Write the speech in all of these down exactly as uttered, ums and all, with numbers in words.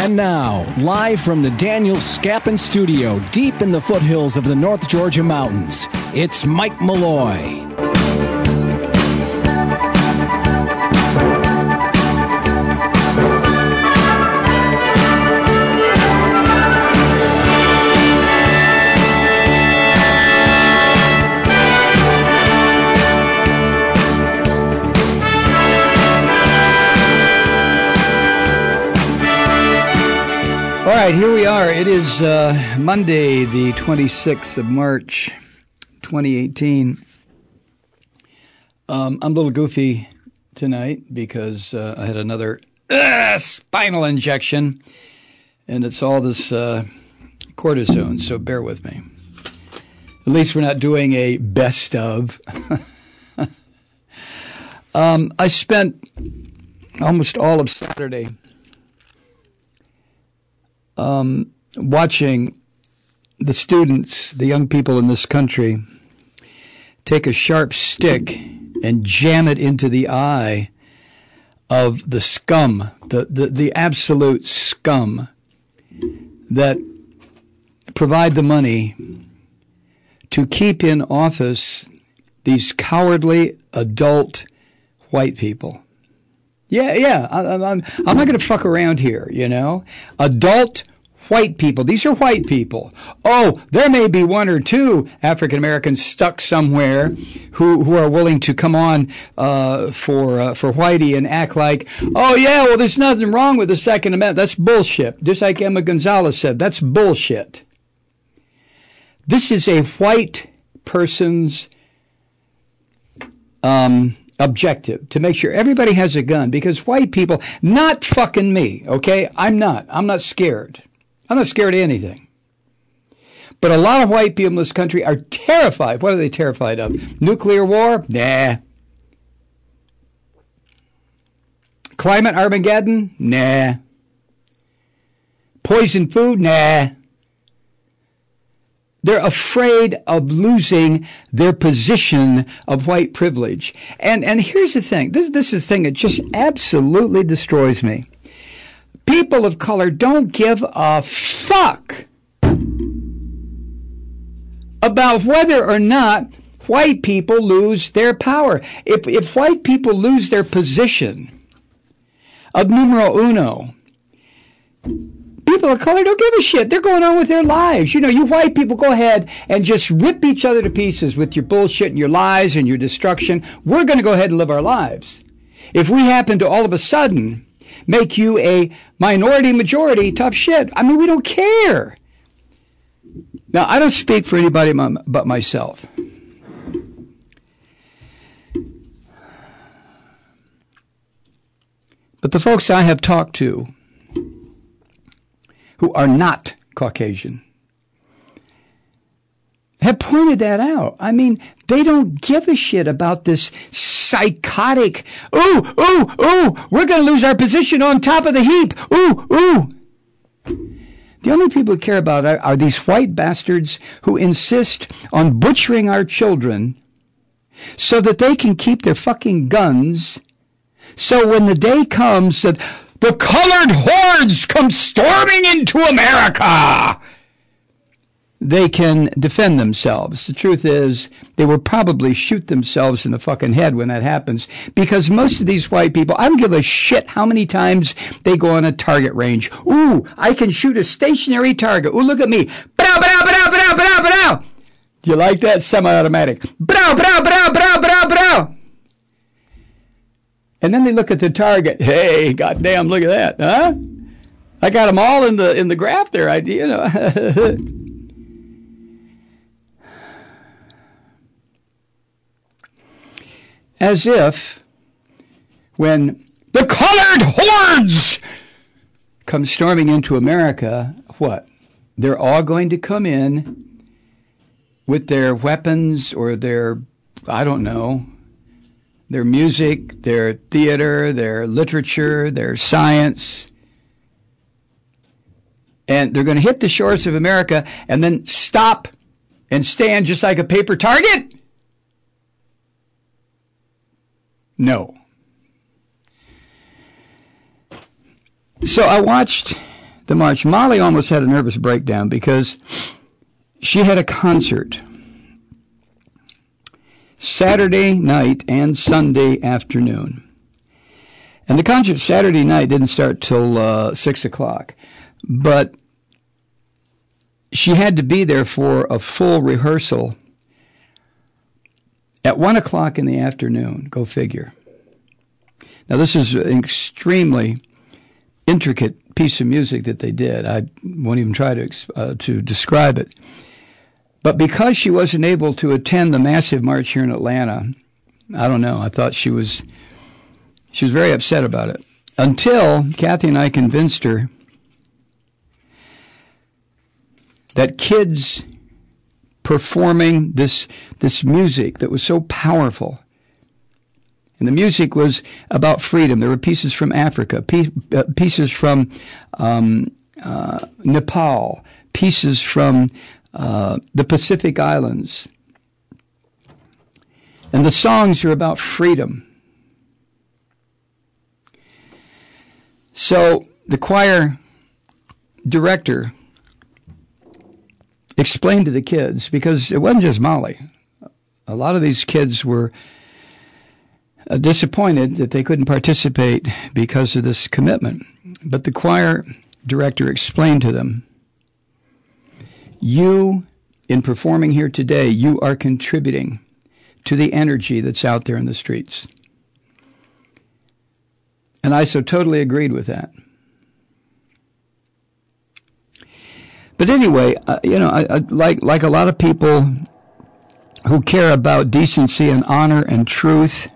And now, live from the Daniel Scappin Studio, deep in the foothills of the North Georgia mountains, it's Mike Malloy. All right, here we are. It is uh, Monday, the twenty-sixth of March, twenty eighteen. Um, I'm a little goofy tonight because uh, I had another uh, spinal injection, and it's all this uh, cortisone, so bear with me. At least we're not doing a best of. um, I spent almost all of Saturday Um, watching the students, the young people in this country, take a sharp stick and jam it into the eye of the scum, the, the, the absolute scum that provide the money to keep in office these cowardly adult white people. Yeah, yeah, I, I'm, I'm not going to fuck around here, you know. Adult white people. These are white people. Oh, there may be one or two African Americans stuck somewhere who who are willing to come on uh, for uh, for Whitey and act like, oh yeah, well, there's nothing wrong with the Second Amendment. That's bullshit. Just like Emma Gonzalez said, that's bullshit. This is a white person's um. objective, to make sure everybody has a gun, because white people, not fucking me, okay? I'm not. I'm not scared. I'm not scared of anything. But a lot of white people in this country are terrified. What are they terrified of? Nuclear war? Nah. Climate Armageddon? Nah. Poison food? Nah. They're afraid of losing their position of white privilege. And and here's the thing. This, this is the thing that just absolutely destroys me. People of color don't give a fuck about whether or not white people lose their power. If, if white people lose their position of numero uno, people of color don't give a shit. They're going on with their lives. You know, you white people go ahead and just rip each other to pieces with your bullshit and your lies and your destruction. We're going to go ahead and live our lives. If we happen to all of a sudden make you a minority majority, tough shit. I mean, we don't care. Now, I don't speak for anybody but myself. But the folks I have talked to who are not Caucasian have pointed that out. I mean, they don't give a shit about this psychotic, ooh, ooh, ooh, we're going to lose our position on top of the heap, ooh, ooh. The only people who care about are, are these white bastards who insist on butchering our children so that they can keep their fucking guns. So when the day comes that the colored hordes come storming into America, they can defend themselves. The truth is, they will probably shoot themselves in the fucking head when that happens, because most of these white people, I don't give a shit how many times they go on a target range. Ooh, I can shoot a stationary target. Ooh, look at me. Ba-dow, ba-dow, ba-dow, ba-dow, ba-dow, ba-dow. Do you like that? Semi-automatic. Ba-dow, ba-dow, ba-dow, ba-dow, ba-dow, ba-dow. And then they look at the target. Hey, goddamn, look at that, huh? I got them all in the in the graph there. I, you know. As if when the colored hordes come storming into America, what? They're all going to come in with their weapons or their, I don't know, their music, their theater, their literature, their science. And they're going to hit the shores of America and then stop and stand just like a paper target? No. So I watched the march, Molly almost had a nervous breakdown because she had a concert Saturday night and Sunday afternoon. And the concert Saturday night didn't start till uh, six o'clock. But she had to be there for a full rehearsal at one o'clock in the afternoon. Go figure. Now, this is an extremely intricate piece of music that they did. I won't even try to uh, to describe it. But because she wasn't able to attend the massive march here in Atlanta, I don't know, I thought she was she was very upset about it. Until Kathy and I convinced her that kids performing this this music that was so powerful, and the music was about freedom. There were pieces from Africa, pie, uh, pieces from um, uh, Nepal, pieces from uh, the Pacific Islands. And the songs are about freedom. So the choir director explained to the kids, because it wasn't just Molly. A lot of these kids were uh, disappointed that they couldn't participate because of this commitment. But the choir director explained to them, you, in performing here today, you are contributing to the energy that's out there in the streets. And I so totally agreed with that. But anyway, uh, you know, I, I, like like a lot of people who care about decency and honor and truth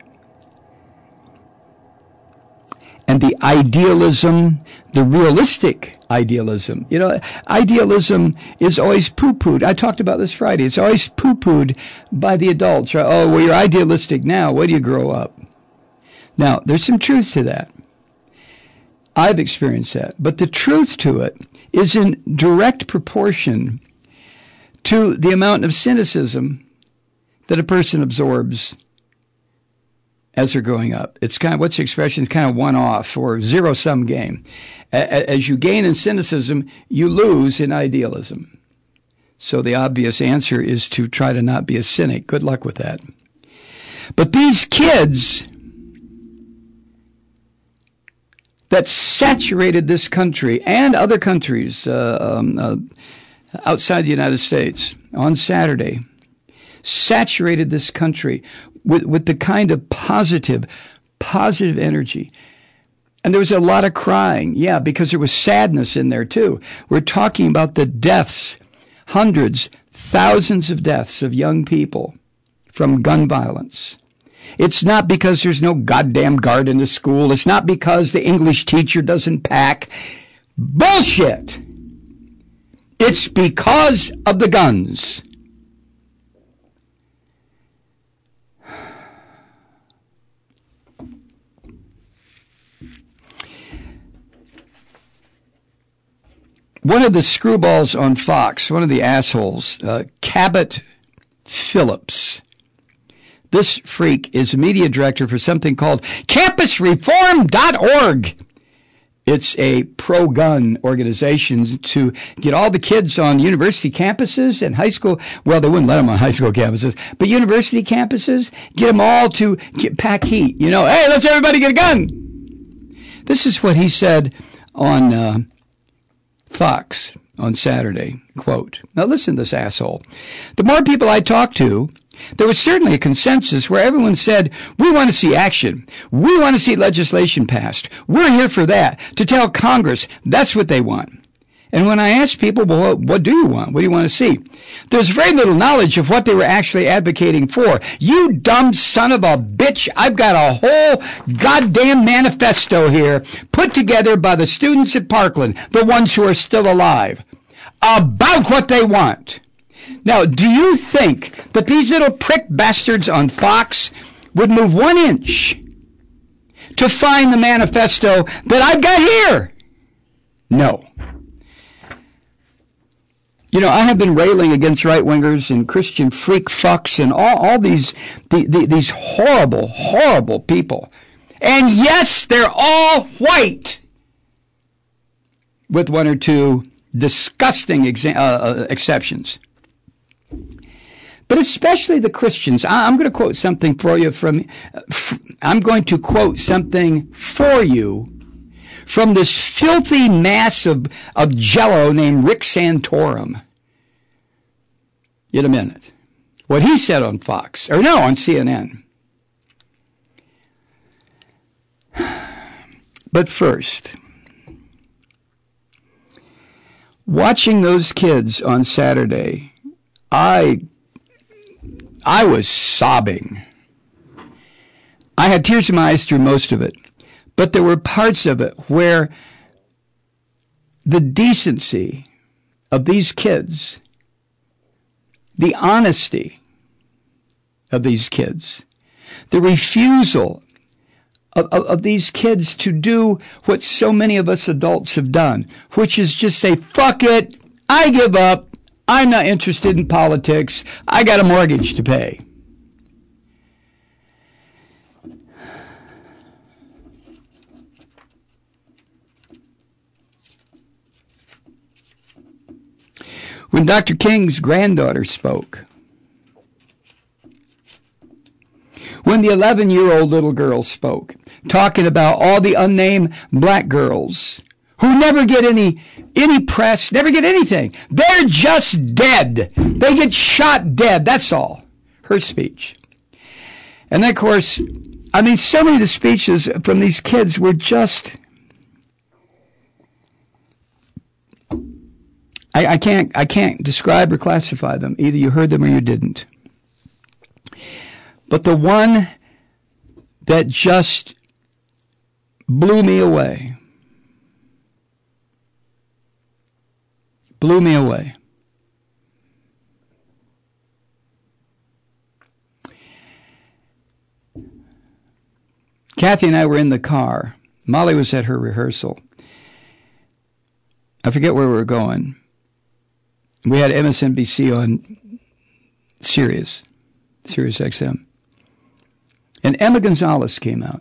and the idealism, the realistic idealism. You know, idealism is always poo-pooed. I talked about this Friday. It's always poo-pooed by the adults. Right? Oh, well, you're idealistic now. Wait till you grow up. Now, there's some truth to that. I've experienced that. But the truth to it is in direct proportion to the amount of cynicism that a person absorbs as they're growing up. It's kind of, what's the expression? It's kind of one-off or zero-sum game. As you gain in cynicism, you lose in idealism. So the obvious answer is to try to not be a cynic. Good luck with that. But these kids that saturated this country and other countries uh, um, uh, outside the United States on Saturday, saturated this country with, with the kind of positive, positive energy. And there was a lot of crying, yeah, because there was sadness in there too. We're talking about the deaths, hundreds, thousands of deaths of young people from gun violence. It's not because there's no goddamn guard in the school. It's not because the English teacher doesn't pack. Bullshit! It's because of the guns. One of the screwballs on Fox, one of the assholes, uh, Cabot Phillips. This freak is a media director for something called campus reform dot org. It's a pro-gun organization to get all the kids on university campuses and high school. Well, they wouldn't let them on high school campuses, but university campuses, get them all to get, pack heat. You know, hey, let's everybody get a gun. This is what he said on uh, Fox on Saturday. Quote, now listen to this asshole. The more people I talk to, there was certainly a consensus where everyone said, we want to see action. We want to see legislation passed. We're here for that, to tell Congress that's what they want. And when I asked people, well, what do you want? What do you want to see? There's very little knowledge of what they were actually advocating for. You dumb son of a bitch, I've got a whole goddamn manifesto here put together by the students at Parkland, the ones who are still alive, about what they want. Now, do you think that these little prick bastards on Fox would move one inch to find the manifesto that I've got here? No. You know, I have been railing against right-wingers and Christian freak fucks and all, all these, the, the, these horrible, horrible people. And yes, they're all white. with one or two disgusting exa- uh, uh, exceptions. But especially the Christians. I- I'm going to quote something for you from, uh, f- I'm going to quote something for you from this filthy mass of, of jello named Rick Santorum. In a minute. What he said on Fox, or no, on C N N. But first, watching those kids on Saturday, I I was sobbing. I had tears in my eyes through most of it, but there were parts of it where the decency of these kids, the honesty of these kids, the refusal of, of, of these kids to do what so many of us adults have done, which is just say, fuck it, I give up, I'm not interested in politics, I got a mortgage to pay. When Doctor King's granddaughter spoke, when the eleven-year-old little girl spoke, talking about all the unnamed black girls who never get any any press, never get anything. They're just dead. They get shot dead. That's all. Her speech. And then, of course, I mean, so many of the speeches from these kids were just... I, I can't I can't describe or classify them. Either you heard them or you didn't. But the one that just blew me away, blew me away, Kathy and I were in the car. Molly was at her rehearsal. I forget where we were going. We had M S N B C on Sirius, Sirius X M. And Emma Gonzalez came out.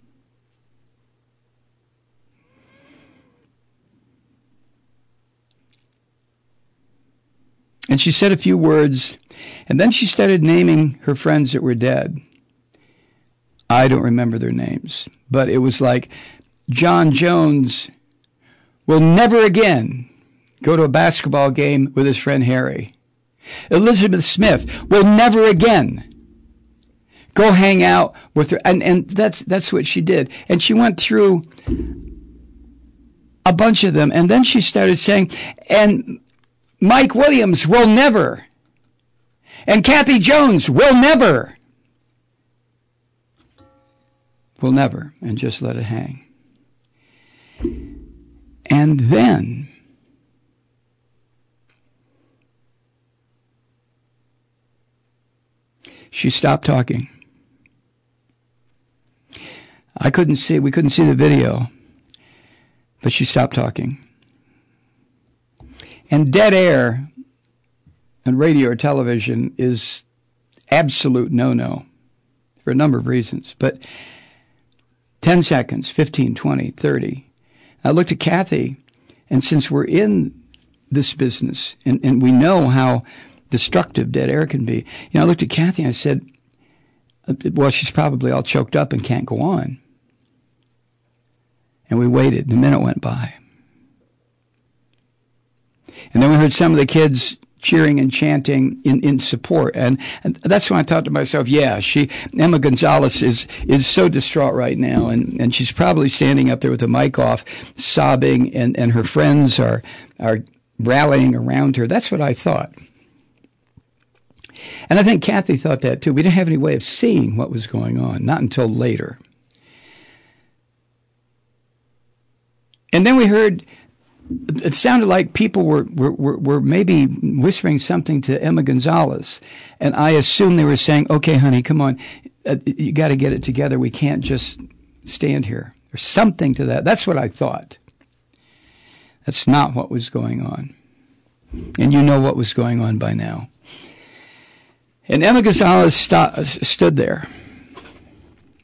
And she said a few words, and then she started naming her friends that were dead. I don't remember their names, but it was like John Jones will never again go to a basketball game with his friend Harry. Elizabeth Smith will never again go hang out with her. And, and that's, that's what she did. And she went through a bunch of them. And then she started saying, and Mike Williams will never. And Kathy Jones will never. Will never. And just let it hang. And then she stopped talking. I couldn't see, we couldn't see the video, but she stopped talking. And dead air on radio or television is absolute no-no for a number of reasons. But ten seconds, fifteen, twenty, thirty. I looked at Kathy, and since we're in this business, and, and we know how destructive dead air can be, you know, I looked at Kathy and I said, well, she's probably all choked up and can't go on. And we waited, and a minute went by. And then we heard some of the kids cheering and chanting in, in support. And, and that's when I thought to myself, yeah, she, Emma Gonzalez is, is so distraught right now. And, and she's probably standing up there with the mic off, sobbing, and, and her friends are, are rallying around her. That's what I thought. And I think Kathy thought that too. We didn't have any way of seeing what was going on, not until later. And then we heard, it sounded like people were, were, were, were maybe whispering something to Emma Gonzalez. And I assumed they were saying, okay, honey, come on. Uh, you got to get it together. We can't just stand here. Or something to that. That's what I thought. That's not what was going on. And you know what was going on by now. And Emma Gonzalez st- stood there.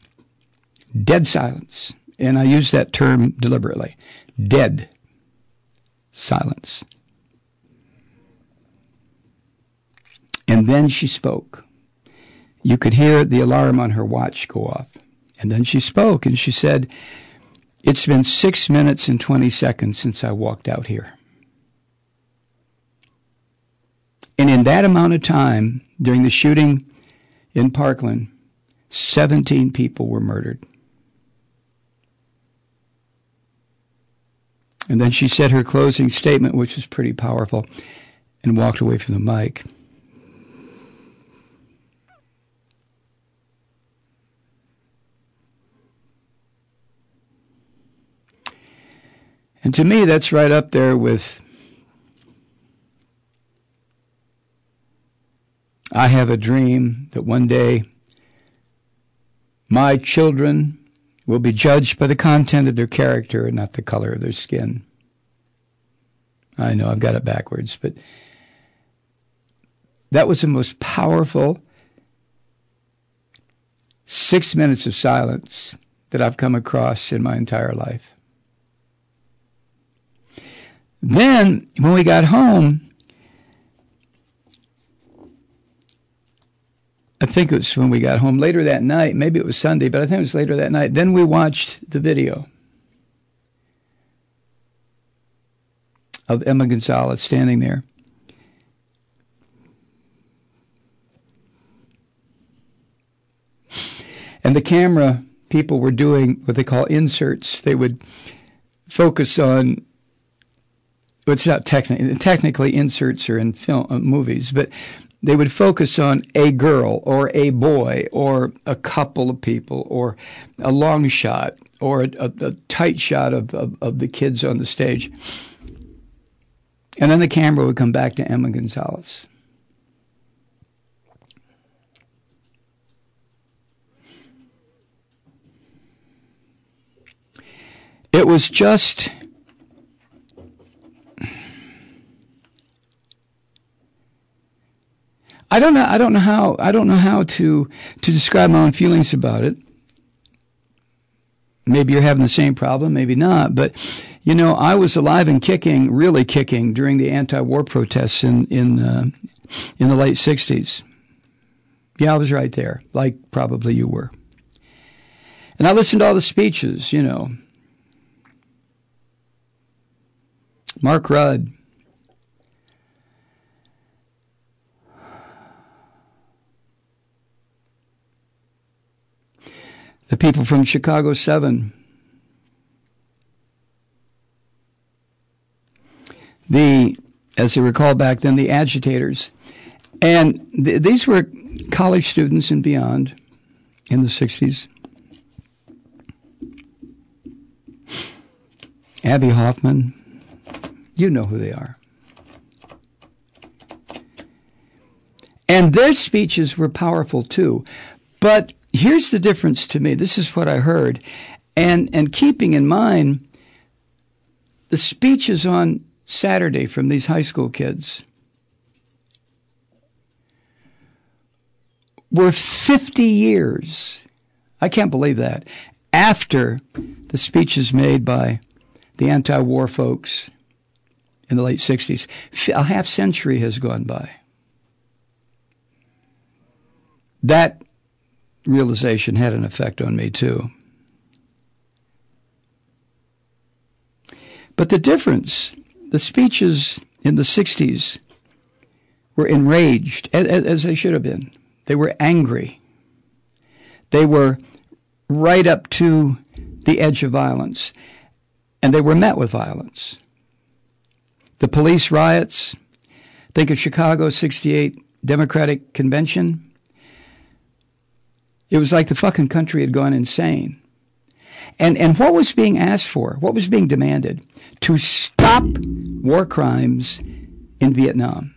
Dead silence. And I use that term deliberately. Dead Silence. And then she spoke. You could hear the alarm on her watch go off. And then she spoke, and she said, "It's been six minutes and twenty seconds since I walked out here." And in that amount of time, during the shooting in Parkland, seventeen people were murdered. And then she said her closing statement, which was pretty powerful, and walked away from the mic. And to me, that's right up there with, I have a dream that one day my children will be judged by the content of their character and not the color of their skin. I know I've got it backwards, but that was the most powerful six minutes of silence that I've come across in my entire life. Then, when we got home, I think it was when we got home later that night, maybe it was Sunday, but I think it was later that night, then we watched the video of Emma Gonzalez standing there. And the camera people were doing what they call inserts. They would focus on, well, it's not technically, technically inserts are in film uh, movies, but they would focus on a girl or a boy or a couple of people or a long shot or a, a, a tight shot of, of, of the kids on the stage. And then the camera would come back to Emma Gonzalez. It was just I don't know I don't know how I don't know how to to describe my own feelings about it. Maybe you're having the same problem, maybe not, but you know, I was alive and kicking, really kicking during the anti-war protests in in uh, in the late sixties. Yeah, I was right there, like probably you were. And I listened to all the speeches, you know. Mark Rudd. The people from Chicago seven. The, as they were called back then, the agitators. And th- these were college students and beyond in the sixties. Abby Hoffman. You know who they are. And their speeches were powerful too. But here's the difference to me. This is what I heard. And and keeping in mind the speeches on Saturday from these high school kids were fifty years, I can't believe that, after the speeches made by the anti-war folks in the late sixties. A half century has gone by. That realization had an effect on me too. But the difference, the speeches in the sixties were enraged, as they should have been. They were angry. They were right up to the edge of violence, and they were met with violence. The police riots, think of Chicago sixty-eight Democratic Convention. It was like the fucking country had gone insane. And and what was being asked for? What was being demanded? To stop war crimes in Vietnam.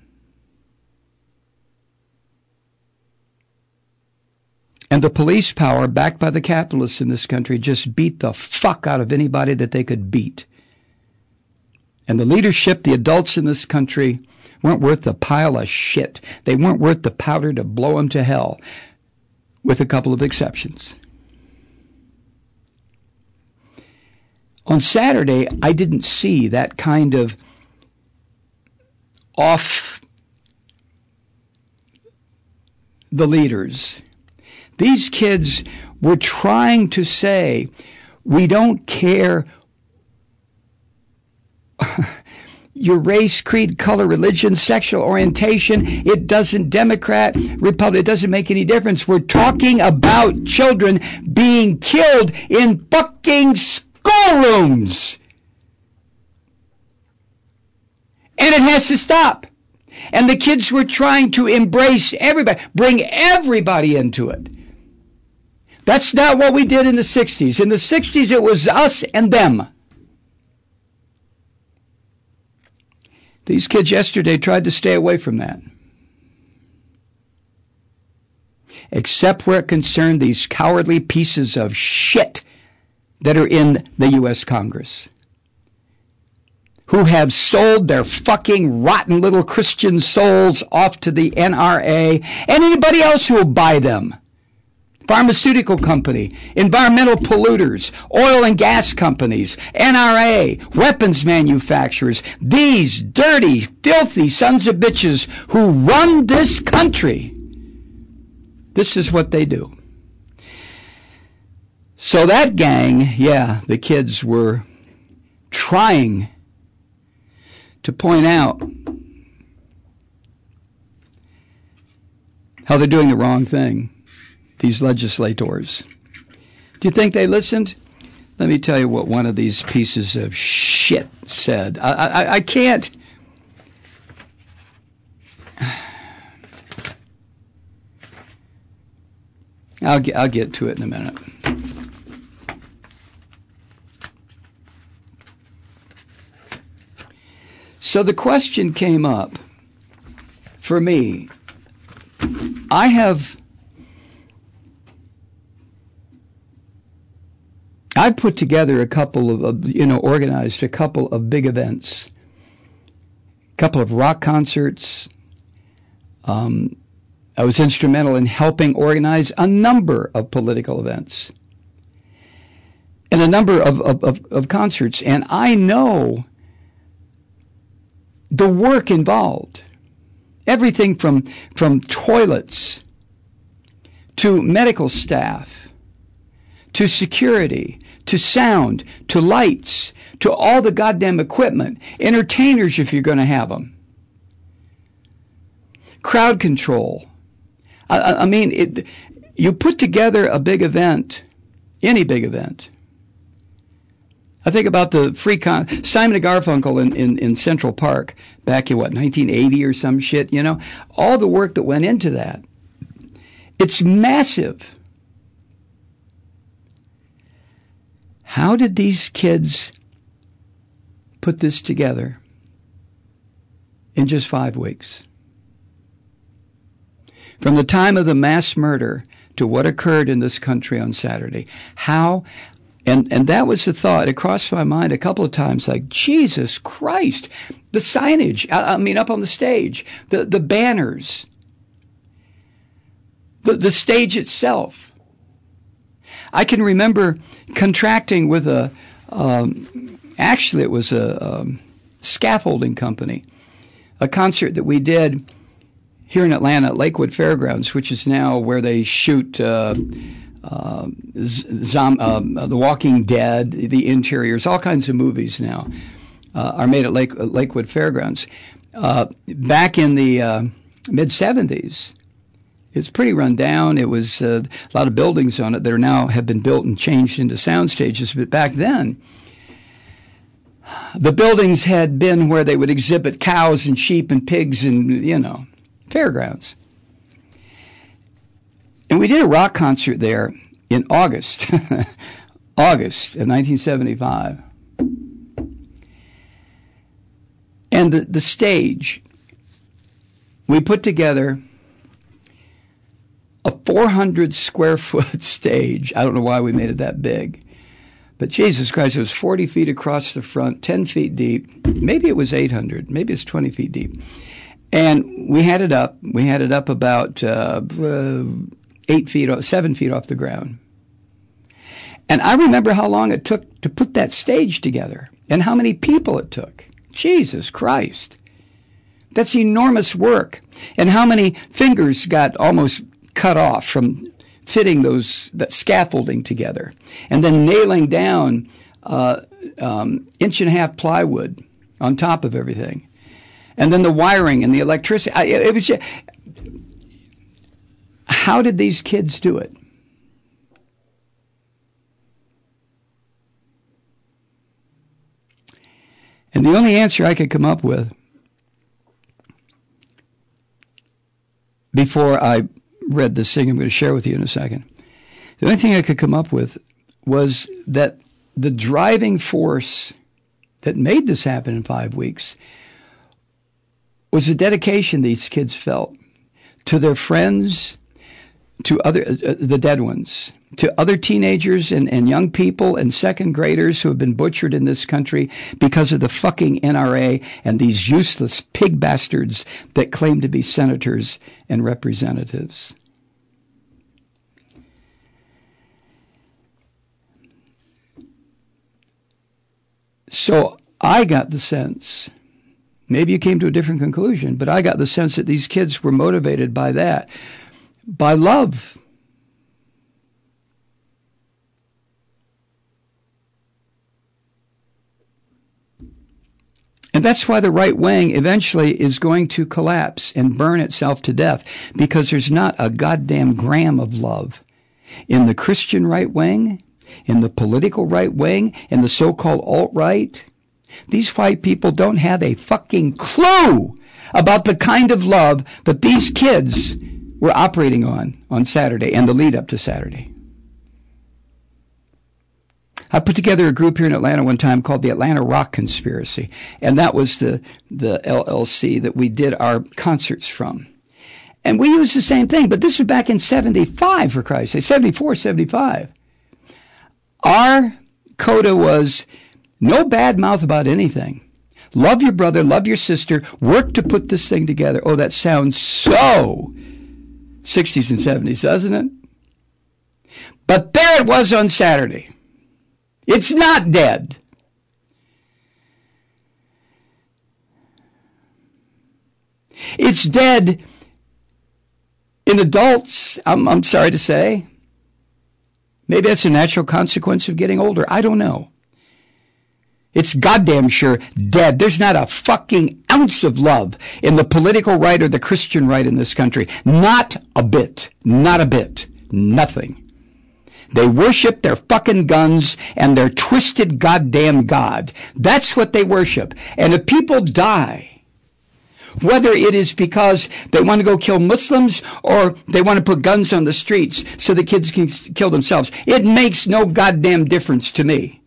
And the police power, backed by the capitalists in this country, just beat the fuck out of anybody that they could beat. And the leadership, the adults in this country, weren't worth the pile of shit. They weren't worth the powder to blow them to hell, with a couple of exceptions. On Saturday, I didn't see that kind of off the leaders. These kids were trying to say, we don't care your race, creed, color, religion, sexual orientation. It doesn't, Democrat, Republican, it doesn't make any difference. We're talking about children being killed in fucking schoolrooms. And it has to stop. And the kids were trying to embrace everybody, bring everybody into it. That's not what we did in the sixties. In the sixties, it was us and them. These kids yesterday tried to stay away from that. Except where it concerned these cowardly pieces of shit that are in the U S Congress, who have sold their fucking rotten little Christian souls off to the N R A and anybody else who will buy them. Pharmaceutical company, environmental polluters, oil and gas companies, N R A, weapons manufacturers, these dirty, filthy sons of bitches who run this country. This is what they do. So that gang, yeah, the kids were trying to point out how they're doing the wrong thing. These legislators. Do you think they listened? Let me tell you what one of these pieces of shit said. I, I, I can't. I'll get, I'll get to it in a minute. So the question came up for me. I have I put together a couple of, you know, organized a couple of big events, a couple of rock concerts. Um, I was instrumental in helping organize a number of political events and a number of, of, of, of concerts. And I know the work involved, everything from, from toilets to medical staff to security, to sound, to lights, to all the goddamn equipment, entertainers if you're going to have them, crowd control. I, I mean, it, you put together a big event, any big event. I think about the free con Simon and Garfunkel in, in, in Central Park back in, what, nineteen eighty or some shit, you know? All the work that went into that. It's massive. How did these kids put this together in just five weeks? From the time of the mass murder to what occurred in this country on Saturday. How, and, and that was the thought. It crossed my mind a couple of times, like, Jesus Christ, the signage, I, I mean, up on the stage, the, the banners, the, the stage itself. I can remember contracting with a, um, actually it was a um, scaffolding company, a concert that we did here in Atlanta at Lakewood Fairgrounds, which is now where they shoot uh, uh, Zom- uh, The Walking Dead, the interiors, all kinds of movies now uh, are made at Lake- Lakewood Fairgrounds. Uh, back in the uh, mid seventies, it's pretty run down. It was uh, a lot of buildings on it that are now have been built and changed into sound stages. But back then, the buildings had been where they would exhibit cows and sheep and pigs and, you know, fairgrounds. And we did a rock concert there in August, August of nineteen seventy-five. And the, the stage, we put together a four hundred square foot stage. I don't know why we made it that big. But Jesus Christ, it was forty feet across the front, ten feet deep. Maybe it was eight hundred. Maybe it's twenty feet deep. And we had it up. We had it up about uh, uh, eight feet, seven feet off the ground. And I remember how long it took to put that stage together and how many people it took. Jesus Christ. That's enormous work. And how many fingers got almost cut off from fitting those that scaffolding together, and then nailing down uh, um, inch and a half plywood on top of everything, and then the wiring and the electricity. I, it was just, how did these kids do it? And the only answer I could come up with before I read this thing I'm going to share with you in a second, the only thing I could come up with was that the driving force that made this happen in five weeks was the dedication these kids felt to their friends, to other uh, the dead ones, to other teenagers and, and young people and second graders who have been butchered in this country because of the fucking N R A and these useless pig bastards that claim to be senators and representatives. So I got the sense, maybe you came to a different conclusion, but I got the sense that these kids were motivated by that, by love. And that's why the right wing eventually is going to collapse and burn itself to death, because there's not a goddamn gram of love in the Christian right wing, in the political right wing, in the so-called alt-right. These white people don't have a fucking clue about the kind of love that these kids were operating on on Saturday and the lead up to Saturday. I put together a group here in Atlanta one time called the Atlanta Rock Conspiracy, and that was the, the L L C that we did our concerts from. And we used the same thing, but this was back in seventy-five, for Christ's sake, seventy-four, seventy-five. Our coda was no bad mouth about anything. Love your brother, love your sister, work to put this thing together. Oh, that sounds so sixties and seventies, doesn't it? But there it was on Saturday. It's not dead. It's dead in adults, I'm, I'm sorry to say. Maybe that's a natural consequence of getting older. I don't know. It's goddamn sure dead. There's not a fucking ounce of love in the political right or the Christian right in this country. Not a bit. Not a bit. Nothing. They worship their fucking guns and their twisted goddamn God. That's what they worship. And if people die, whether it is because they want to go kill Muslims or they want to put guns on the streets so the kids can kill themselves, it makes no goddamn difference to me.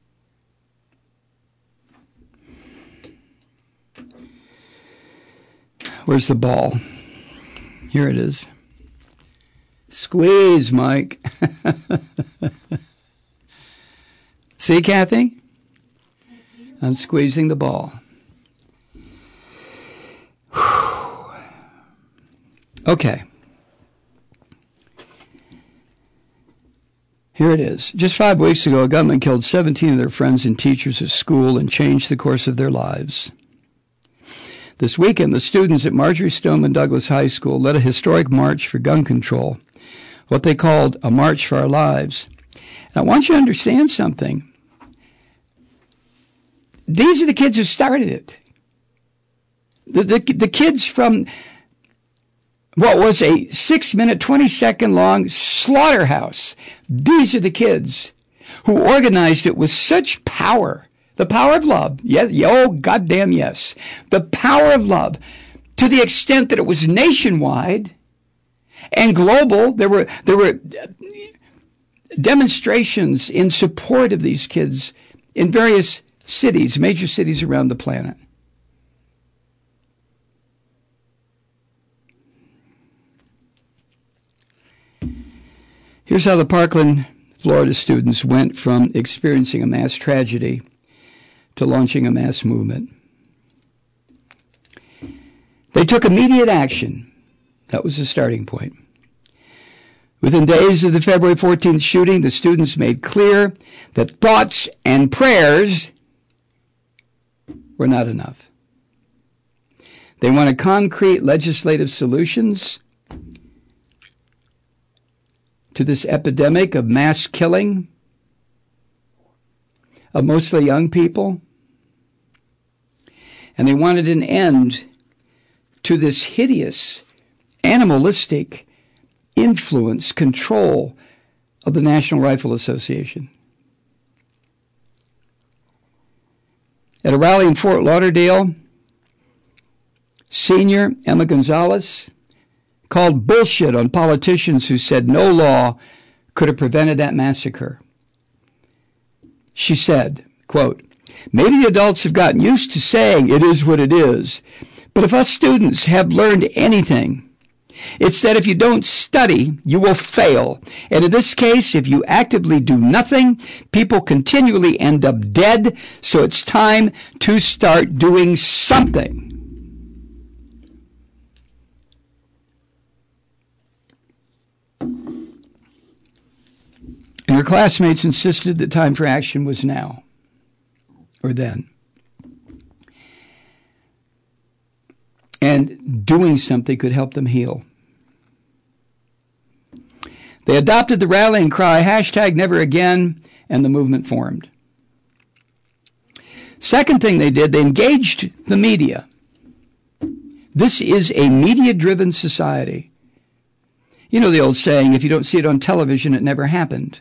Where's the ball? Here it is. Squeeze, Mike. See, Kathy? I'm squeezing the ball. Okay. Here it is. Just five weeks ago, a gunman killed seventeen of their friends and teachers at school and changed the course of their lives. This weekend, the students at Marjorie Stoneman Douglas High School led a historic march for gun control, what they called a March for Our Lives. And I want you to understand something. These are the kids who started it. The, the, the kids from what was a six-minute, twenty-second-long slaughterhouse. These are the kids who organized it with such power. The power of love. Yes, oh, goddamn yes. The power of love, to the extent that it was nationwide and global. There were there were demonstrations in support of these kids in various cities, major cities around the planet. Here's how the Parkland, Florida students went from experiencing a mass tragedy to launching a mass movement. They took immediate action. That was the starting point. Within days of the February fourteenth shooting, the students made clear that thoughts and prayers were not enough. They wanted concrete legislative solutions to this epidemic of mass killing of mostly young people. And they wanted an end to this hideous, animalistic influence, control of the National Rifle Association. At a rally in Fort Lauderdale, Senior Emma Gonzalez called bullshit on politicians who said no law could have prevented that massacre. She said, quote, "Maybe the adults have gotten used to saying it is what it is, but if us students have learned anything, it's that if you don't study, you will fail. And in this case, if you actively do nothing, people continually end up dead, so it's time to start doing something." And her classmates insisted that time for action was now, or then. And doing something could help them heal. They adopted the rallying cry, hashtag never again, and the movement formed. Second thing they did, they engaged the media. This is a media-driven society. You know the old saying, if you don't see it on television, it never happened.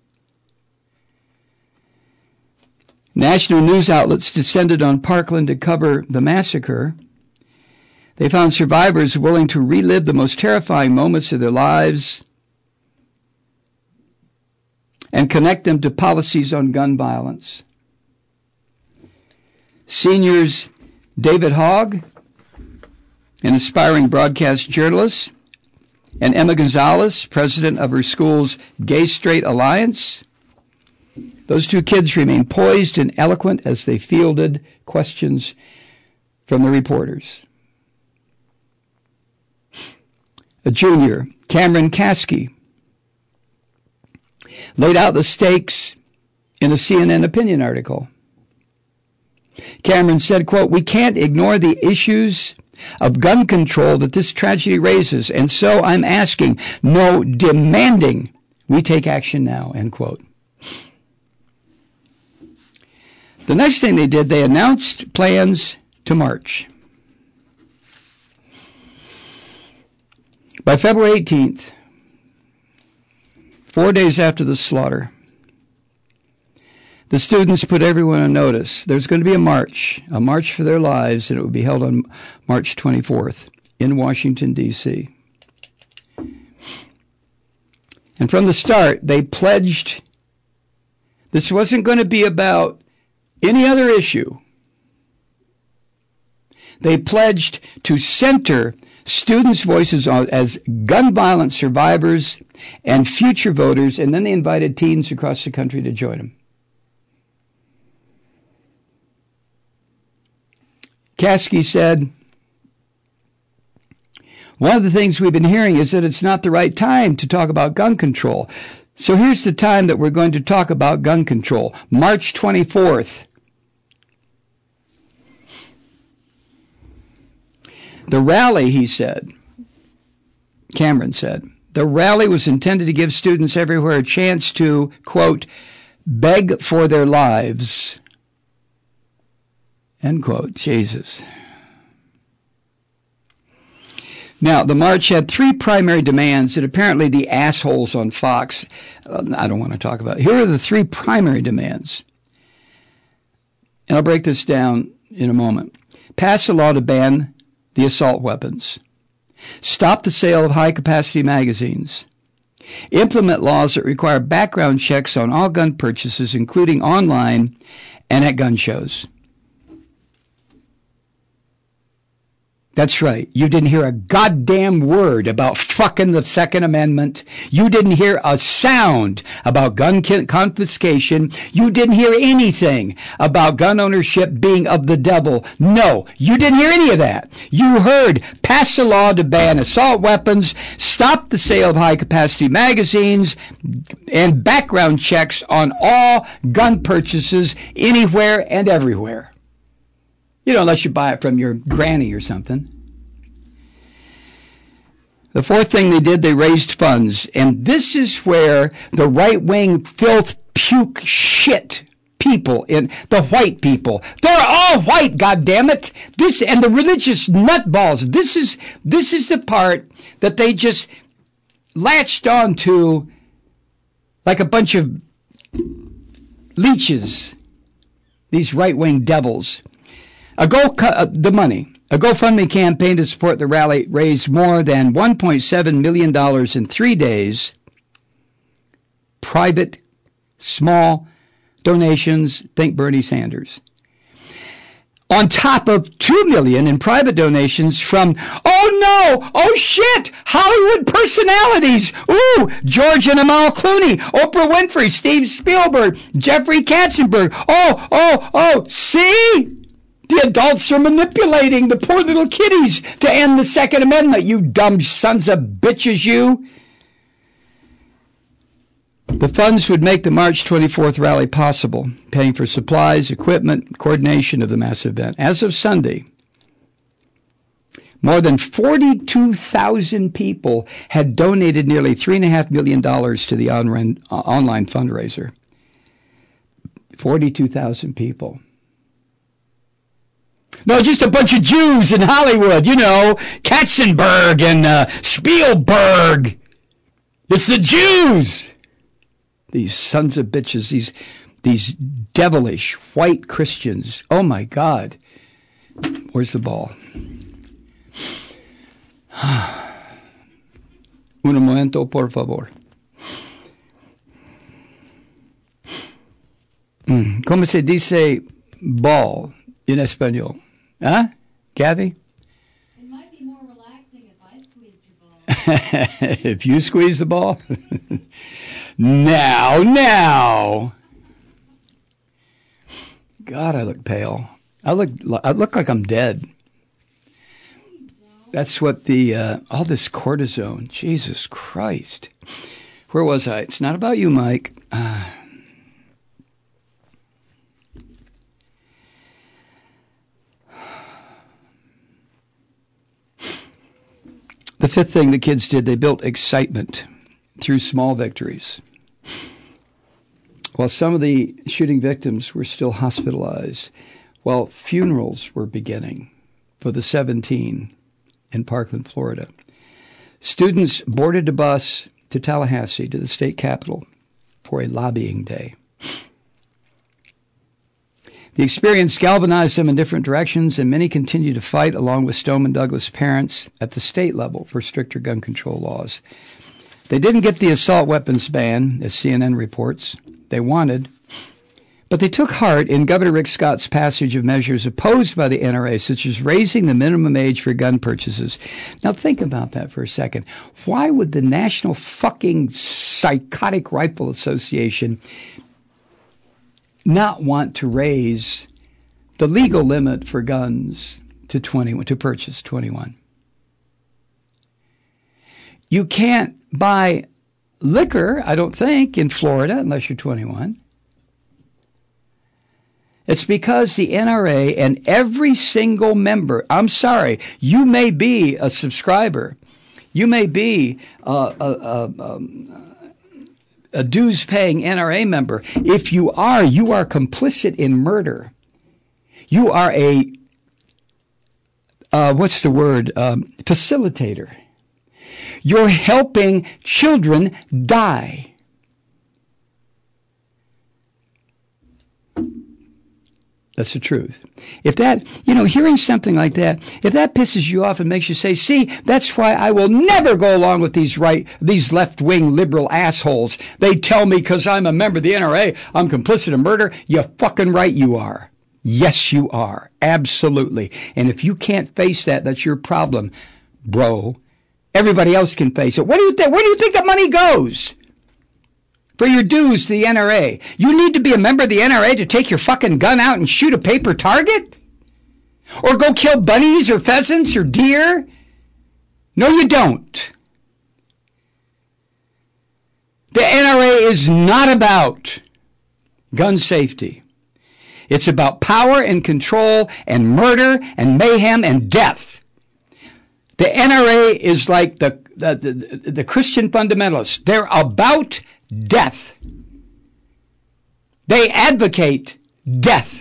National news outlets descended on Parkland to cover the massacre. They found survivors willing to relive the most terrifying moments of their lives and connect them to policies on gun violence. Seniors David Hogg, an aspiring broadcast journalist, and Emma Gonzalez, president of her school's Gay Straight Alliance, those two kids remained poised and eloquent as they fielded questions from the reporters. A junior, Cameron Kasky, laid out the stakes in a C N N opinion article. Cameron said, quote, "We can't ignore the issues of gun control that this tragedy raises, and so I'm asking, no, demanding we take action now," end quote. The next thing they did, they announced plans to march. By February eighteenth, four days after the slaughter, the students put everyone on notice. There's going to be a march, a march for their lives, and it would be held on March twenty-fourth in Washington, D C And from the start, they pledged this wasn't going to be about any other issue. They pledged to center students' voices as gun violence survivors and future voters, and then they invited teens across the country to join them. Kasky said, "One of the things we've been hearing is that it's not the right time to talk about gun control. So here's the time that we're going to talk about gun control. March twenty-fourth. The rally," he said, Cameron said, "the rally was intended to give students everywhere a chance to, quote, beg for their lives," end quote. Jesus. Now, the march had three primary demands that apparently the assholes on Fox, uh, I don't want to talk about. Here are the three primary demands. And I'll break this down in a moment. Pass a law to ban the assault weapons. Stop the sale of high-capacity magazines. Implement laws that require background checks on all gun purchases, including online and at gun shows. That's right. You didn't hear a goddamn word about fucking the Second Amendment. You didn't hear a sound about gun confiscation. You didn't hear anything about gun ownership being of the devil. No, you didn't hear any of that. You heard pass a law to ban assault weapons, stop the sale of high-capacity magazines, and background checks on all gun purchases anywhere and everywhere. You know, unless you buy it from your granny or something. The fourth thing they did, they raised funds. And this is where the right-wing filth, puke, shit people, in the white people, they're all white, goddammit. This, and the religious nutballs, this is, this is the part that they just latched onto like a bunch of leeches, these right-wing devils. A go, uh, the money. A GoFundMe campaign to support the rally raised more than one point seven million dollars in three days. Private, small donations, think Bernie Sanders. On top of two million dollars in private donations from, oh no, oh shit, Hollywood personalities. Ooh, George and Amal Clooney, Oprah Winfrey, Steve Spielberg, Jeffrey Katzenberg. Oh, oh, oh, see? The adults are manipulating the poor little kiddies to end the Second Amendment, you dumb sons of bitches, you. The funds would make the March twenty-fourth rally possible, paying for supplies, equipment, coordination of the massive event. As of Sunday, more than forty-two thousand people had donated nearly three point five million dollars to the on- uh, online fundraiser. forty-two thousand people. No, just a bunch of Jews in Hollywood, you know, Katzenberg and uh, Spielberg. It's the Jews. These sons of bitches, these these devilish white Christians. Oh, my God. Where's the ball? Un momento, por favor. Mm. ¿Cómo se dice ball en español? Huh? Kathy? It might be more relaxing if I squeezed your ball. If you squeeze the ball? Now, now. God, I look pale. I look I look like I'm dead. That's what the, uh, all this cortisone. Jesus Christ. Where was I? It's not about you, Mike. Uh, The fifth thing the kids did, they built excitement through small victories. While some of the shooting victims were still hospitalized, while funerals were beginning for the seventeen in Parkland, Florida, students boarded a bus to Tallahassee, to the state capitol, for a lobbying day. The experience galvanized them in different directions, and many continue to fight, along with Stoneman Douglas parents, at the state level for stricter gun control laws. They didn't get the assault weapons ban, as C N N reports. They wanted. But they took heart in Governor Rick Scott's passage of measures opposed by the N R A, such as raising the minimum age for gun purchases. Now think about that for a second. Why would the National fucking Psychotic Rifle Association not want to raise the legal limit for guns to twenty-one, to purchase twenty-one? You can't buy liquor, I don't think, in Florida unless you're twenty-one. It's because the N R A and every single member, I'm sorry, you may be a subscriber, you may be a, a, a, a dues-paying N R A member. If you are, you are complicit in murder. You are a, uh, what's the word, um, facilitator. You're helping children die. That's the truth. If that, you know, hearing something like that, if that pisses you off and makes you say, see, that's why I will never go along with these right, these left-wing liberal assholes. They tell me because I'm a member of the N R A, I'm complicit in murder. You're fucking right you are. Yes, you are. Absolutely. And if you can't face that, that's your problem, bro. Everybody else can face it. What do you think? Where do you think the money goes? For your dues to the N R A. You need to be a member of the N R A to take your fucking gun out and shoot a paper target? Or go kill bunnies or pheasants or deer? No, you don't. The N R A is not about gun safety. It's about power and control and murder and mayhem and death. The N R A is like the, the, the, the Christian fundamentalists. They're about death. They advocate death.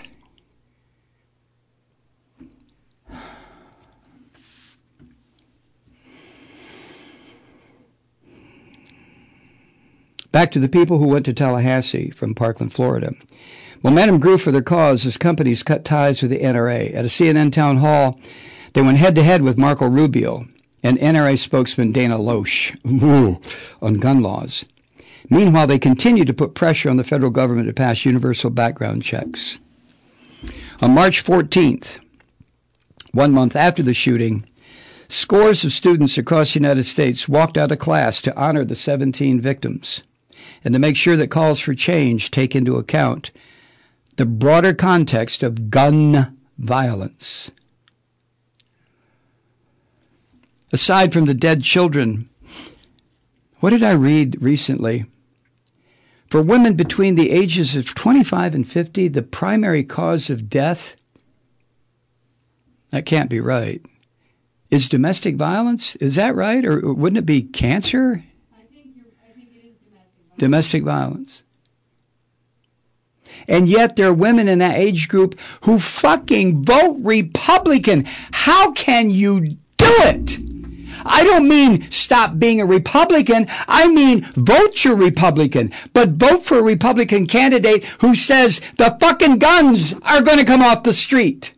Back to the people who went to Tallahassee from Parkland, Florida. Momentum grew for their cause as companies cut ties with the N R A. At a C N N town hall, they went head-to-head with Marco Rubio and N R A spokesman Dana Loesch on gun laws. Meanwhile, they continued to put pressure on the federal government to pass universal background checks. On March fourteenth, one month after the shooting, scores of students across the United States walked out of class to honor the seventeen victims and to make sure that calls for change take into account the broader context of gun violence. Aside from the dead children, what did I read recently? For women between the ages of twenty-five and fifty, the primary cause of death, that can't be right, is domestic violence. Is that right? Or wouldn't it be cancer? I think, you're, I think it is domestic violence. Domestic violence. And yet there are women in that age group who fucking vote Republican. How can you do it? I don't mean stop being a Republican. I mean vote your Republican. But vote for a Republican candidate who says the fucking guns are going to come off the street.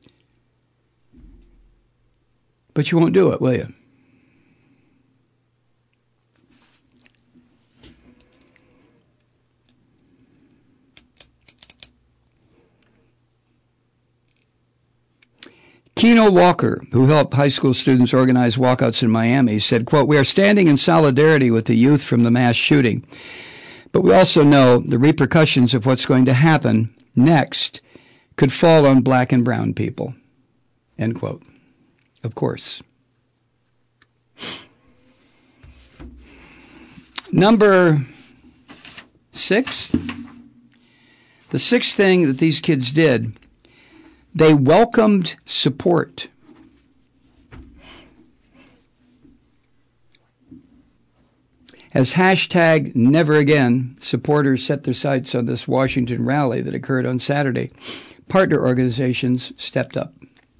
But you won't do it, will you? Keno Walker, who helped high school students organize walkouts in Miami, said, quote, "We are standing in solidarity with the youth from the mass shooting, but we also know the repercussions of what's going to happen next could fall on black and brown people." End quote. Of course. Number six, the sixth thing that these kids did, they welcomed support. As hashtag never again supporters set their sights on this Washington rally that occurred on Saturday, partner organizations stepped up.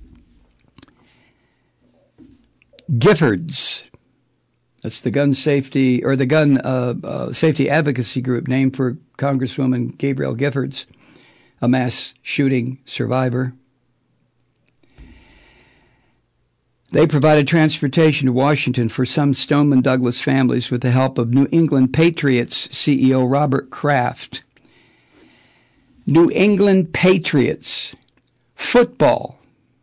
Giffords, that's the gun safety or the gun uh, uh, safety advocacy group named for Congresswoman Gabrielle Giffords, a mass shooting survivor. They provided transportation to Washington for some Stoneman Douglas families with the help of New England Patriots C E O Robert Kraft. New England Patriots football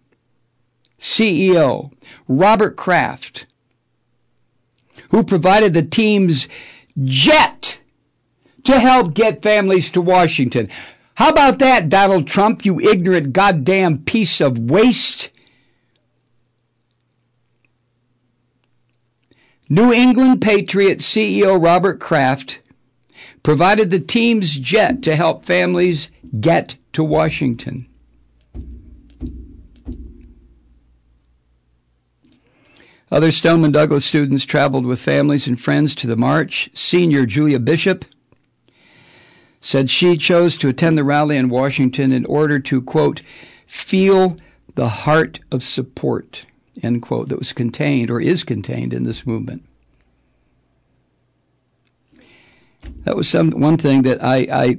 C E O Robert Kraft, who provided the team's jet to help get families to Washington. How about that, Donald Trump, you ignorant goddamn piece of waste? New England Patriots C E O Robert Kraft provided the team's jet to help families get to Washington. Other Stoneman Douglas students traveled with families and friends to the march. Senior Julia Bishop said she chose to attend the rally in Washington in order to, quote, feel the heart of support, end quote, that was contained or is contained in this movement. That was some one thing that I I,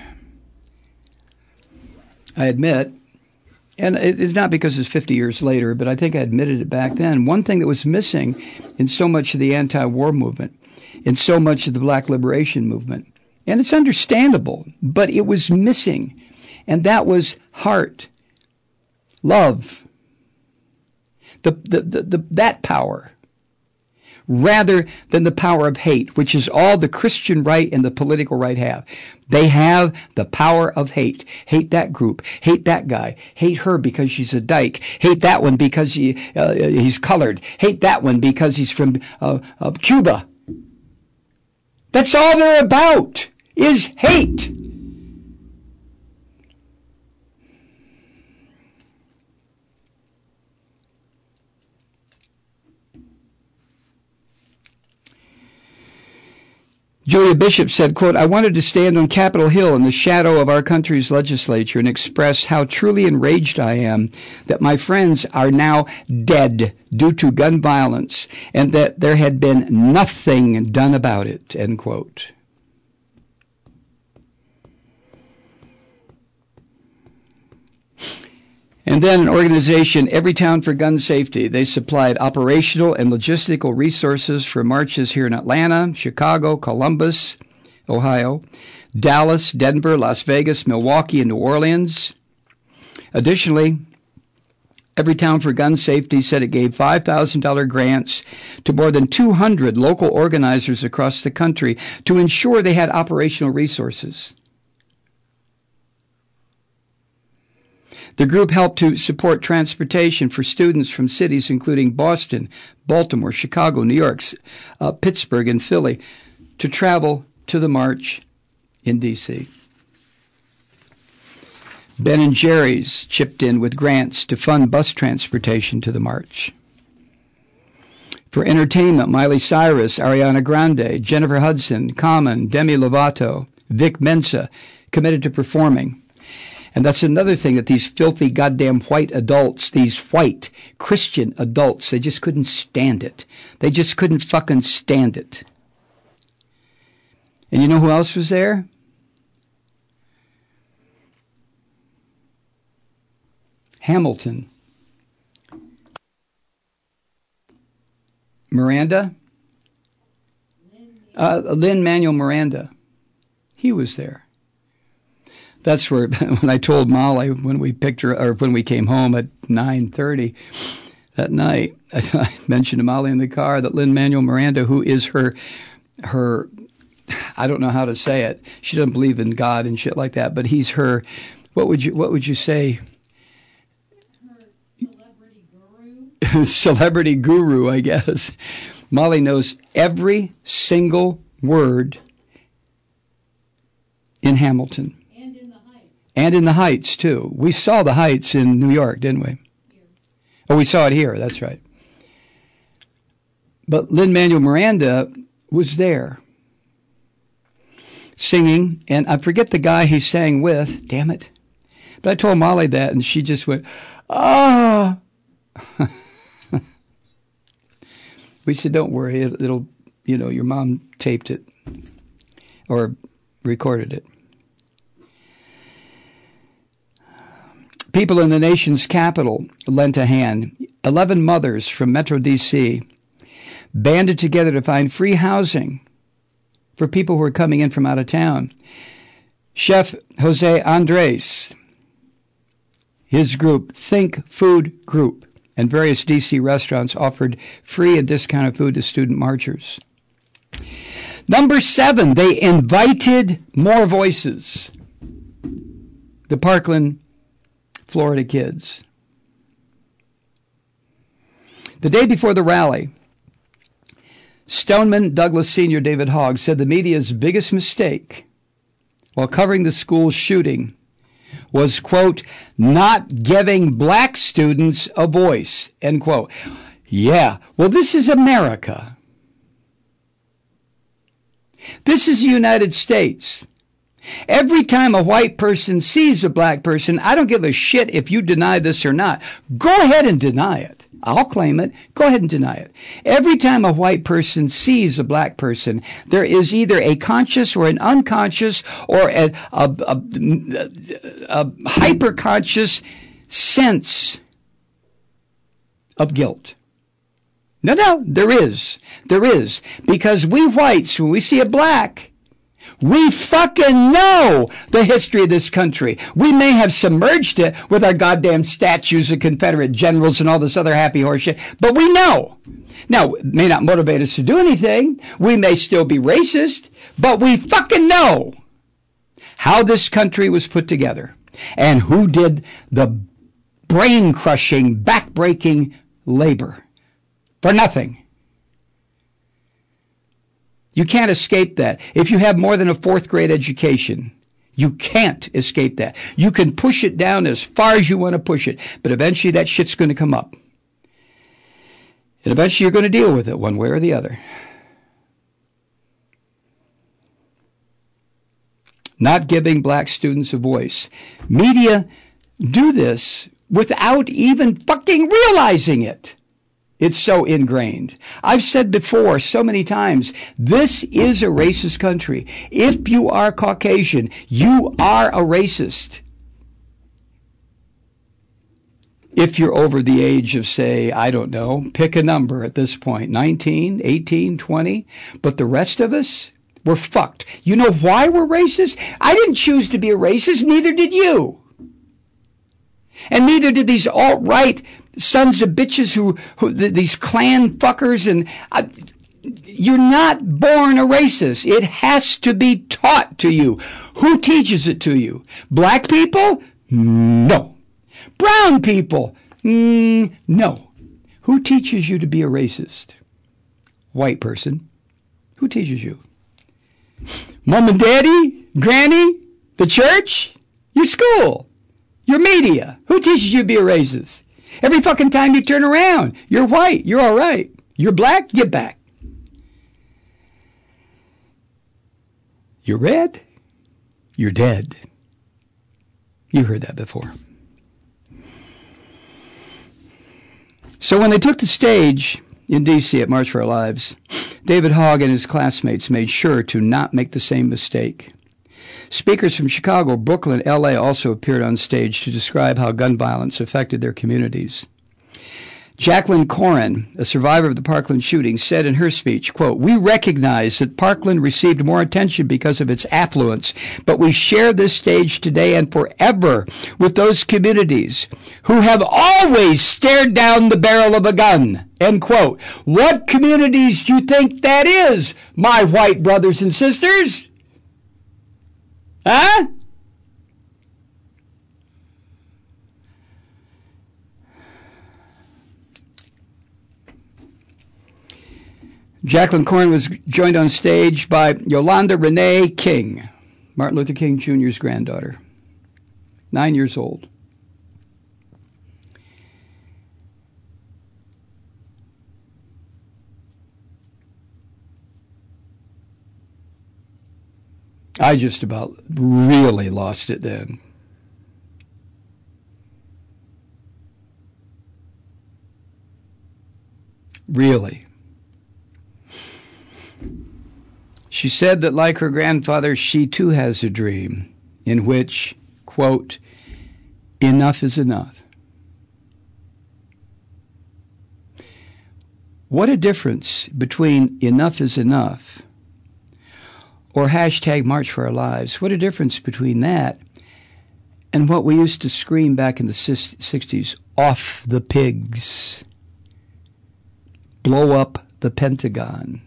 I admit, and it's not because it's fifty years later, but I think I admitted it back then. One thing that was missing in so much of the anti-war movement, in so much of the black liberation movement, and it's understandable, but it was missing, and that was heart, love, the the the, the that power, rather than the power of hate, which is all the Christian right and the political right have. They have the power of hate. Hate that group. Hate that guy. Hate her because she's a dyke. Hate that one because he, uh, he's colored. Hate that one because he's from uh, uh, Cuba. That's all they're about, is hate. Julia Bishop said, quote, I wanted to stand on Capitol Hill in the shadow of our country's legislature and express how truly enraged I am that my friends are now dead due to gun violence and that there had been nothing done about it, end quote. And then an organization, Everytown for Gun Safety. They supplied operational and logistical resources for marches here in Atlanta, Chicago, Columbus, Ohio, Dallas, Denver, Las Vegas, Milwaukee, and New Orleans. Additionally, Everytown for Gun Safety said it gave five thousand dollars grants to more than two hundred local organizers across the country to ensure they had operational resources. The group helped to support transportation for students from cities including Boston, Baltimore, Chicago, New York, uh, Pittsburgh, and Philly to travel to the march in D C Ben and Jerry's chipped in with grants to fund bus transportation to the march. For entertainment, Miley Cyrus, Ariana Grande, Jennifer Hudson, Common, Demi Lovato, Vic Mensa committed to performing. And that's another thing that these filthy goddamn white adults, these white Christian adults, they just couldn't stand it. They just couldn't fucking stand it. And you know who else was there? Hamilton. Miranda? Uh, Lin-Manuel Miranda. He was there. That's where, when I told Molly, when we picked her, or when we came home at nine thirty that night, I, I mentioned to Molly in the car that Lin-Manuel Miranda, who is her, her, I don't know how to say it. She doesn't believe in God and shit like that, but he's her, what would you, what would you say? Her celebrity guru. Celebrity guru, I guess. Molly knows every single word in Hamilton. And in the Heights, too. We saw the Heights in New York, didn't we? Here. Oh, we saw it here. That's right. But Lin-Manuel Miranda was there singing, and I forget the guy he sang with. Damn it. But I told Molly that, and she just went, ah. We said, don't worry. It, it'll, you know, your mom taped it or recorded it. People in the nation's capital lent a hand. Eleven mothers from Metro D C banded together to find free housing for people who were coming in from out of town. Chef Jose Andres, his group, Think Food Group, and various D C restaurants offered free and discounted food to student marchers. Number seven, they invited more voices. The Parkland Florida kids. The day before the rally, Stoneman Douglas Senior David Hogg said the media's biggest mistake while covering the school shooting was, quote, not giving black students a voice, end quote. Yeah, well, this is America. This is the United States. Every time a white person sees a black person, I don't give a shit if you deny this or not. Go ahead and deny it. I'll claim it. Go ahead and deny it. Every time a white person sees a black person, there is either a conscious or an unconscious or a, a, a, a hyper-conscious sense of guilt. No, no, there is. There is. Because we whites, when we see a black, we fucking know the history of this country. We may have submerged it with our goddamn statues of Confederate generals and all this other happy horse shit, but we know. Now, it may not motivate us to do anything. We may still be racist, but we fucking know how this country was put together and who did the brain-crushing, back-breaking labor for nothing. You can't escape that. If you have more than a fourth grade education, you can't escape that. You can push it down as far as you want to push it, but eventually that shit's going to come up. And eventually you're going to deal with it one way or the other. not giving black students a voice. Media do this without even fucking realizing it. It's so ingrained. I've said before so many times, this is a racist country. If you are Caucasian, you are a racist. If you're over the age of, say, I don't know, pick a number at this point, nineteen, eighteen, twenty. But the rest of us, we're fucked. You know why we're racist? I didn't choose to be a racist, neither did you. And neither did these alt-right sons of bitches who, who th- these Klan fuckers. And uh, you're not born a racist. It has to be taught to you. Who teaches it to you? Black people? No. Brown people? Mm, no. Who teaches you to be a racist? White person. Who teaches you? Mom and daddy? Granny? The church? Your school? Your media? Who teaches you to be a racist? Every fucking time you turn around, you're white, you're all right. You're black, get back. You're red, you're dead. You heard that before. So when they took the stage in D C at March for Our Lives, David Hogg and his classmates made sure to not make the same mistake. Speakers from Chicago, Brooklyn, L A also appeared on stage to describe how gun violence affected their communities. Jacqueline Corin, a survivor of the Parkland shooting, said in her speech, quote, "We recognize that Parkland received more attention because of its affluence, but we share this stage today and forever with those communities who have always stared down the barrel of a gun." End quote. What communities do you think that is, my white brothers and sisters? Huh? Jacqueline Corin was joined on stage by Yolanda Renee King, Martin Luther King Junior's granddaughter, nine years old. I just about really lost it then. Really. She said that, like her grandfather, she too has a dream in which, quote, enough is enough. What a difference between enough is enough or hashtag March for Our Lives. What a difference between that and what we used to scream back in the sixties, off the pigs, blow up the Pentagon.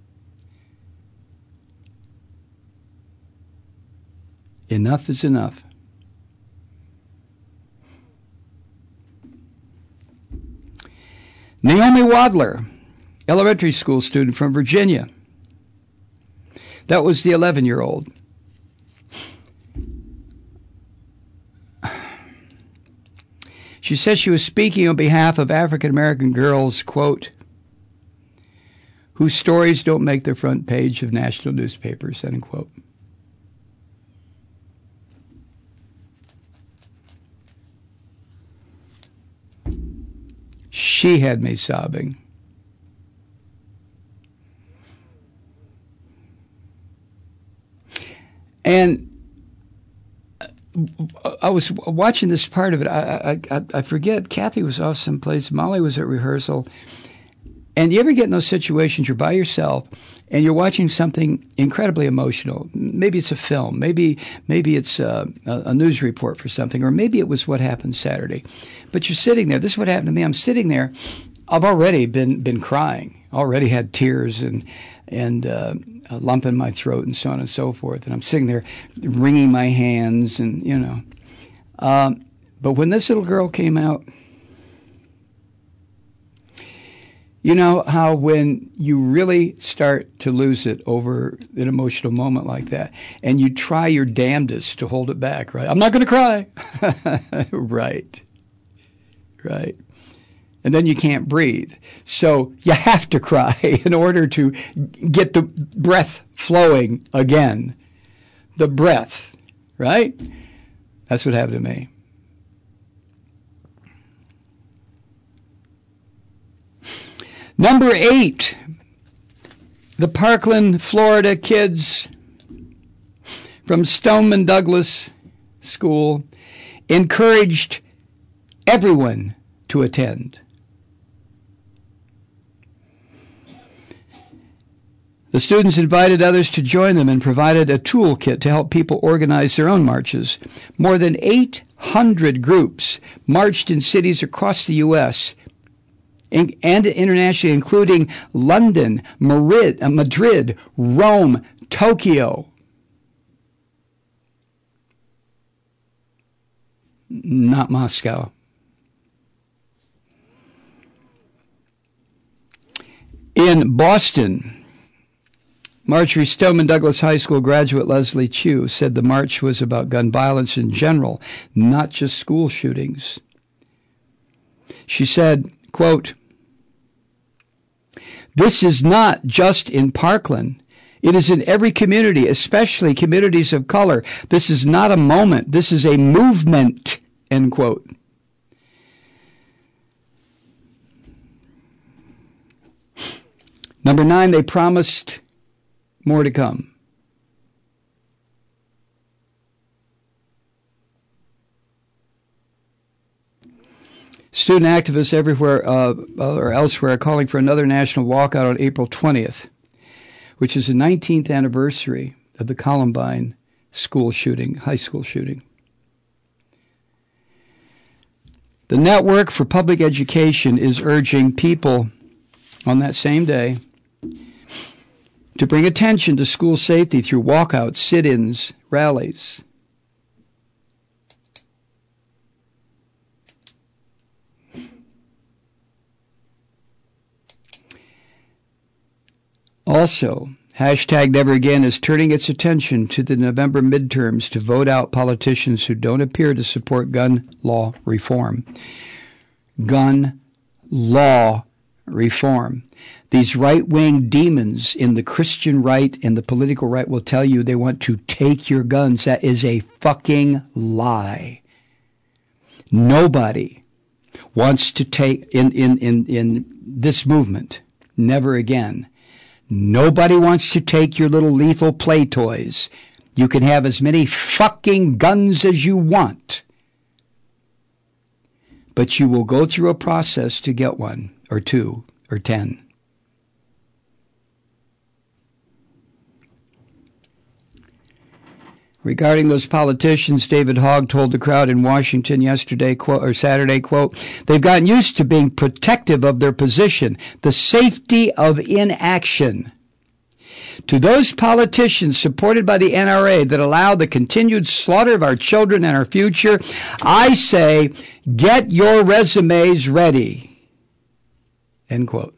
Enough is enough. Naomi Wadler, elementary school student from Virginia. That was the eleven-year-old. She said she was speaking on behalf of African-American girls, quote, whose stories don't make the front page of national newspapers, end quote. She had me sobbing. And I was watching this part of it. I, I, I forget. Kathy was off someplace. Molly was at rehearsal. And you ever get in those situations, you're by yourself, and you're watching something incredibly emotional. Maybe it's a film. Maybe maybe it's a, a news report for something. Or maybe it was what happened Saturday. But you're sitting there. This is what happened to me. I'm sitting there. I've already been been crying. Already had tears and and uh, a lump in my throat and so on and so forth. And I'm sitting there wringing my hands and, you know. Um, but when this little girl came out, you know how when you really start to lose it over an emotional moment like that, and you try your damnedest to hold it back, right? I'm not going to cry. Right. Right. And then you can't breathe. So you have to cry in order to get the breath flowing again. the breath, right? That's what happened to me. Number eight, the Parkland, Florida kids from Stoneman Douglas School encouraged everyone to attend. The students invited others to join them and provided a toolkit to help people organize their own marches. More than eight hundred groups marched in cities across the U S and internationally, including London, Madrid, Rome, Tokyo. Not Moscow. In Boston, Marjorie Stoneman Douglas High School graduate Leslie Chu said the march was about gun violence in general, not just school shootings. She said, quote, "This is not just in Parkland. It is in every community, especially communities of color. This is not a moment. This is a movement," end quote. Number nine, they promised more to come. Student activists everywhere uh, or elsewhere are calling for another national walkout on April twentieth, which is the nineteenth anniversary of the Columbine school shooting, high school shooting. The Network for Public Education is urging people on that same day to bring attention to school safety through walkouts, sit-ins, rallies. Also, hashtag Never Again is turning its attention to the November midterms to vote out politicians who don't appear to support gun law reform. Gun law reform. These right-wing demons in the Christian right and the political right will tell you they want to take your guns. That is a fucking lie. Nobody wants to take, in, in, in, in this movement, never again, nobody wants to take your little lethal play toys. You can have as many fucking guns as you want, but you will go through a process to get one, or two, or ten. Regarding those politicians, David Hogg told the crowd in Washington yesterday, quote, or Saturday, quote, "They've gotten used to being protective of their position, the safety of inaction. To those politicians supported by the N R A that allow the continued slaughter of our children and our future, I say, get your resumes ready." End quote.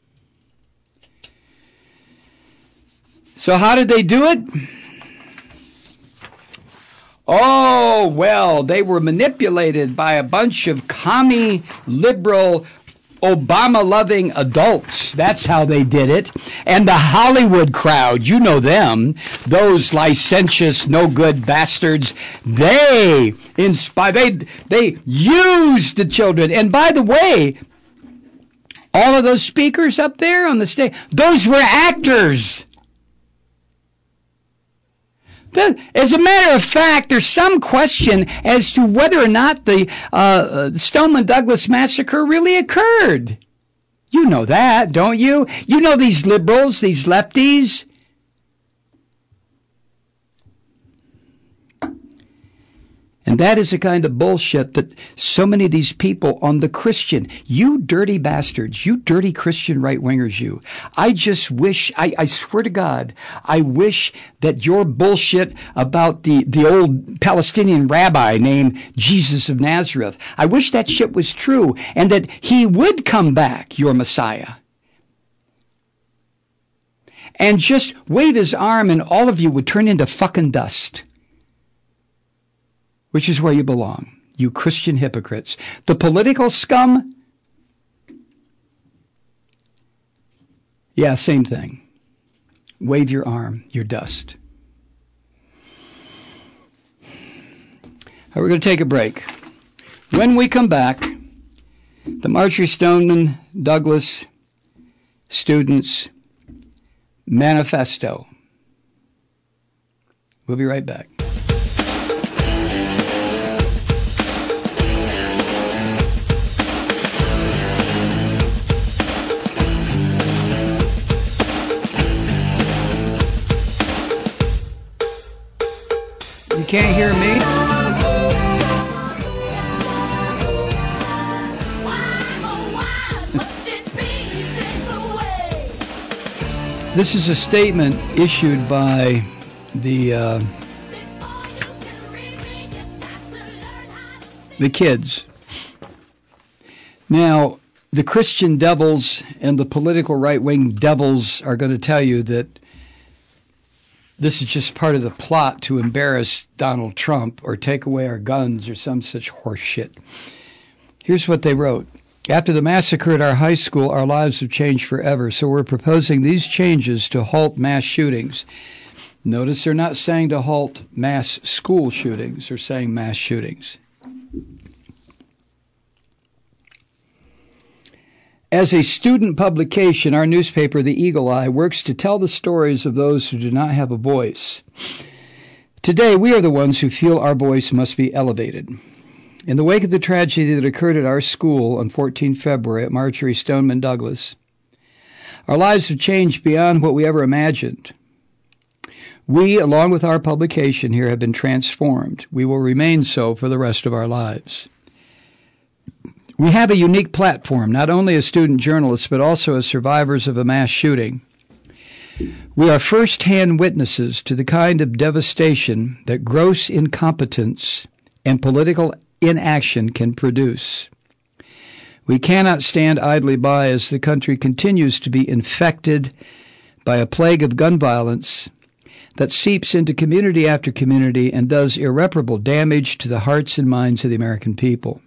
So how did they do it? Oh, well, they were manipulated by a bunch of commie, liberal, Obama-loving adults. That's how they did it. And the Hollywood crowd, you know them, those licentious, no-good bastards, they inspired, they, they used the children. And by the way, all of those speakers up there on the stage, those were actors. As a matter of fact, there's some question as to whether or not the uh, Stoneman Douglas massacre really occurred. You know that, don't you? You know these liberals, these lefties. And that is the kind of bullshit that so many of these people on the Christian, you dirty bastards, you dirty Christian right-wingers, you. I just wish, I, I swear to God, I wish that your bullshit about the, the old Palestinian rabbi named Jesus of Nazareth, I wish that shit was true and that he would come back, your Messiah. And just wave his arm and all of you would turn into fucking dust. Which is where you belong, you Christian hypocrites. The political scum, yeah, same thing. Wave your arm, you're dust. right, we're going to take a break. When we come back, the Marjory Stoneman Douglas Students Manifesto. We'll be right back. You can't hear me? This is a statement issued by the uh, the kids. Now, the Christian devils and the political right-wing devils are going to tell you that this is just part of the plot to embarrass Donald Trump or take away our guns or some such horse shit. Here's what they wrote. After the massacre at our high school, our lives have changed forever, so we're proposing these changes to halt mass shootings. Notice they're not saying to halt mass school shootings, they're saying mass shootings. As a student publication, our newspaper, The Eagle Eye, works to tell the stories of those who do not have a voice. Today, we are the ones who feel our voice must be elevated. In the wake of the tragedy that occurred at our school on the fourteenth of February at Marjory Stoneman Douglas, our lives have changed beyond what we ever imagined. We, along with our publication here, have been transformed. We will remain so for the rest of our lives. We have a unique platform, not only as student journalists, but also as survivors of a mass shooting. We are first-hand witnesses to the kind of devastation that gross incompetence and political inaction can produce. We cannot stand idly by as the country continues to be infected by a plague of gun violence that seeps into community after community and does irreparable damage to the hearts and minds of the American people.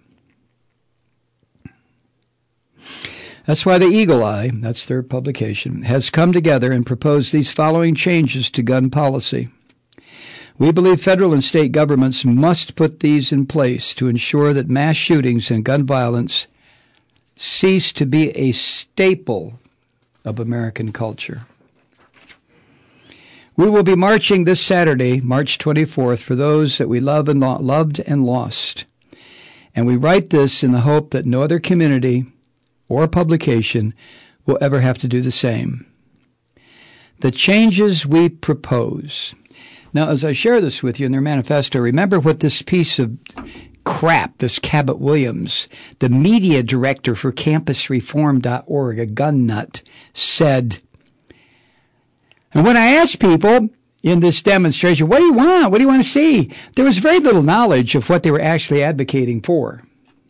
That's why the Eagle Eye, that's their publication, has come together and proposed these following changes to gun policy. We believe federal and state governments must put these in place to ensure that mass shootings and gun violence cease to be a staple of American culture. We will be marching this Saturday, March twenty-fourth, for those that we love and lo- loved and lost. And we write this in the hope that no other community or publication will ever have to do the same. The changes we propose. Now, as I share this with you in their manifesto, remember what this piece of crap, this Cabot Williams, the media director for campus reform dot org, a gun nut, said. And when I asked people in this demonstration, what do you want? What do you want to see? There was very little knowledge of what they were actually advocating for.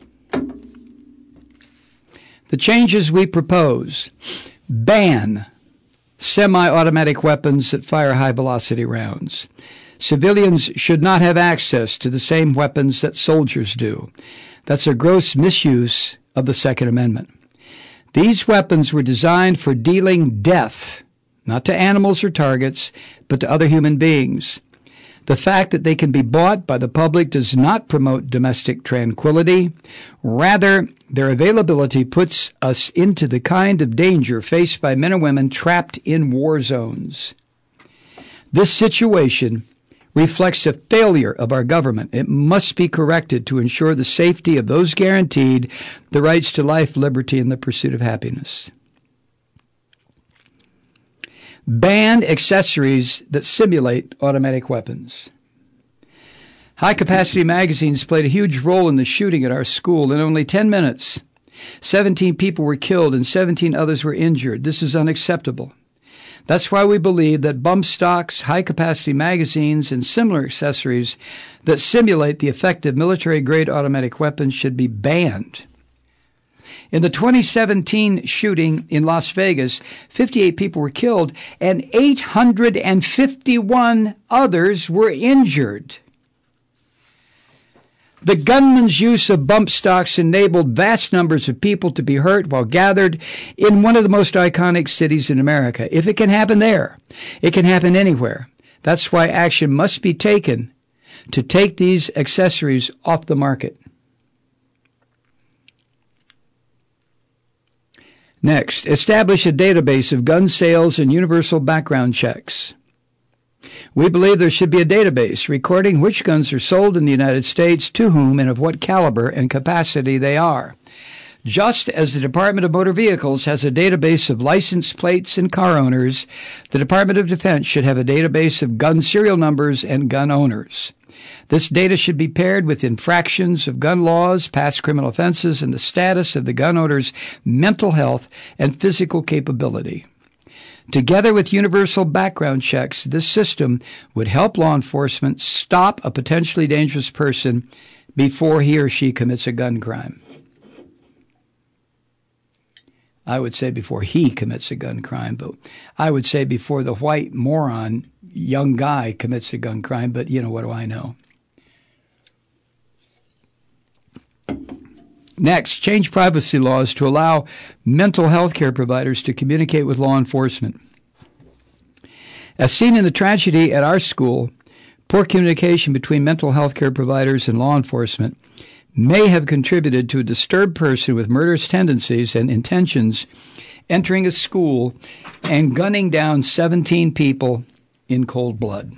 The changes we propose: ban semi-automatic weapons that fire high-velocity rounds. Civilians should not have access to the same weapons that soldiers do. That's a gross misuse of the Second Amendment. These weapons were designed for dealing death, not to animals or targets, but to other human beings. The fact that they can be bought by the public does not promote domestic tranquility. Rather, their availability puts us into the kind of danger faced by men and women trapped in war zones. This situation reflects a failure of our government. It must be corrected to ensure the safety of those guaranteed the rights to life, liberty, and the pursuit of happiness. Ban accessories that simulate automatic weapons. High-capacity magazines played a huge role in the shooting at our school. In only ten minutes, seventeen people were killed and seventeen others were injured. This is unacceptable. That's why we believe that bump stocks, high-capacity magazines, and similar accessories that simulate the effect of military-grade automatic weapons should be banned. In the twenty seventeen shooting in Las Vegas, fifty-eight people were killed and eight hundred fifty-one others were injured. The gunman's use of bump stocks enabled vast numbers of people to be hurt while gathered in one of the most iconic cities in America. If it can happen there, it can happen anywhere. That's why action must be taken to take these accessories off the market. Next, establish a database of gun sales and universal background checks. We believe there should be a database recording which guns are sold in the United States, to whom, and of what caliber and capacity they are. Just as the Department of Motor Vehicles has a database of license plates and car owners, the Department of Defense should have a database of gun serial numbers and gun owners. This data should be paired with infractions of gun laws, past criminal offenses, and the status of the gun owner's mental health and physical capability. Together with universal background checks, this system would help law enforcement stop a potentially dangerous person before he or she commits a gun crime. I would say before he commits a gun crime, but I would say before the white moron young guy commits a gun crime, but you know, what do I know? Next, change privacy laws to allow mental health care providers to communicate with law enforcement. As seen in the tragedy at our school, poor communication between mental health care providers and law enforcement may have contributed to a disturbed person with murderous tendencies and intentions entering a school and gunning down seventeen people in cold blood.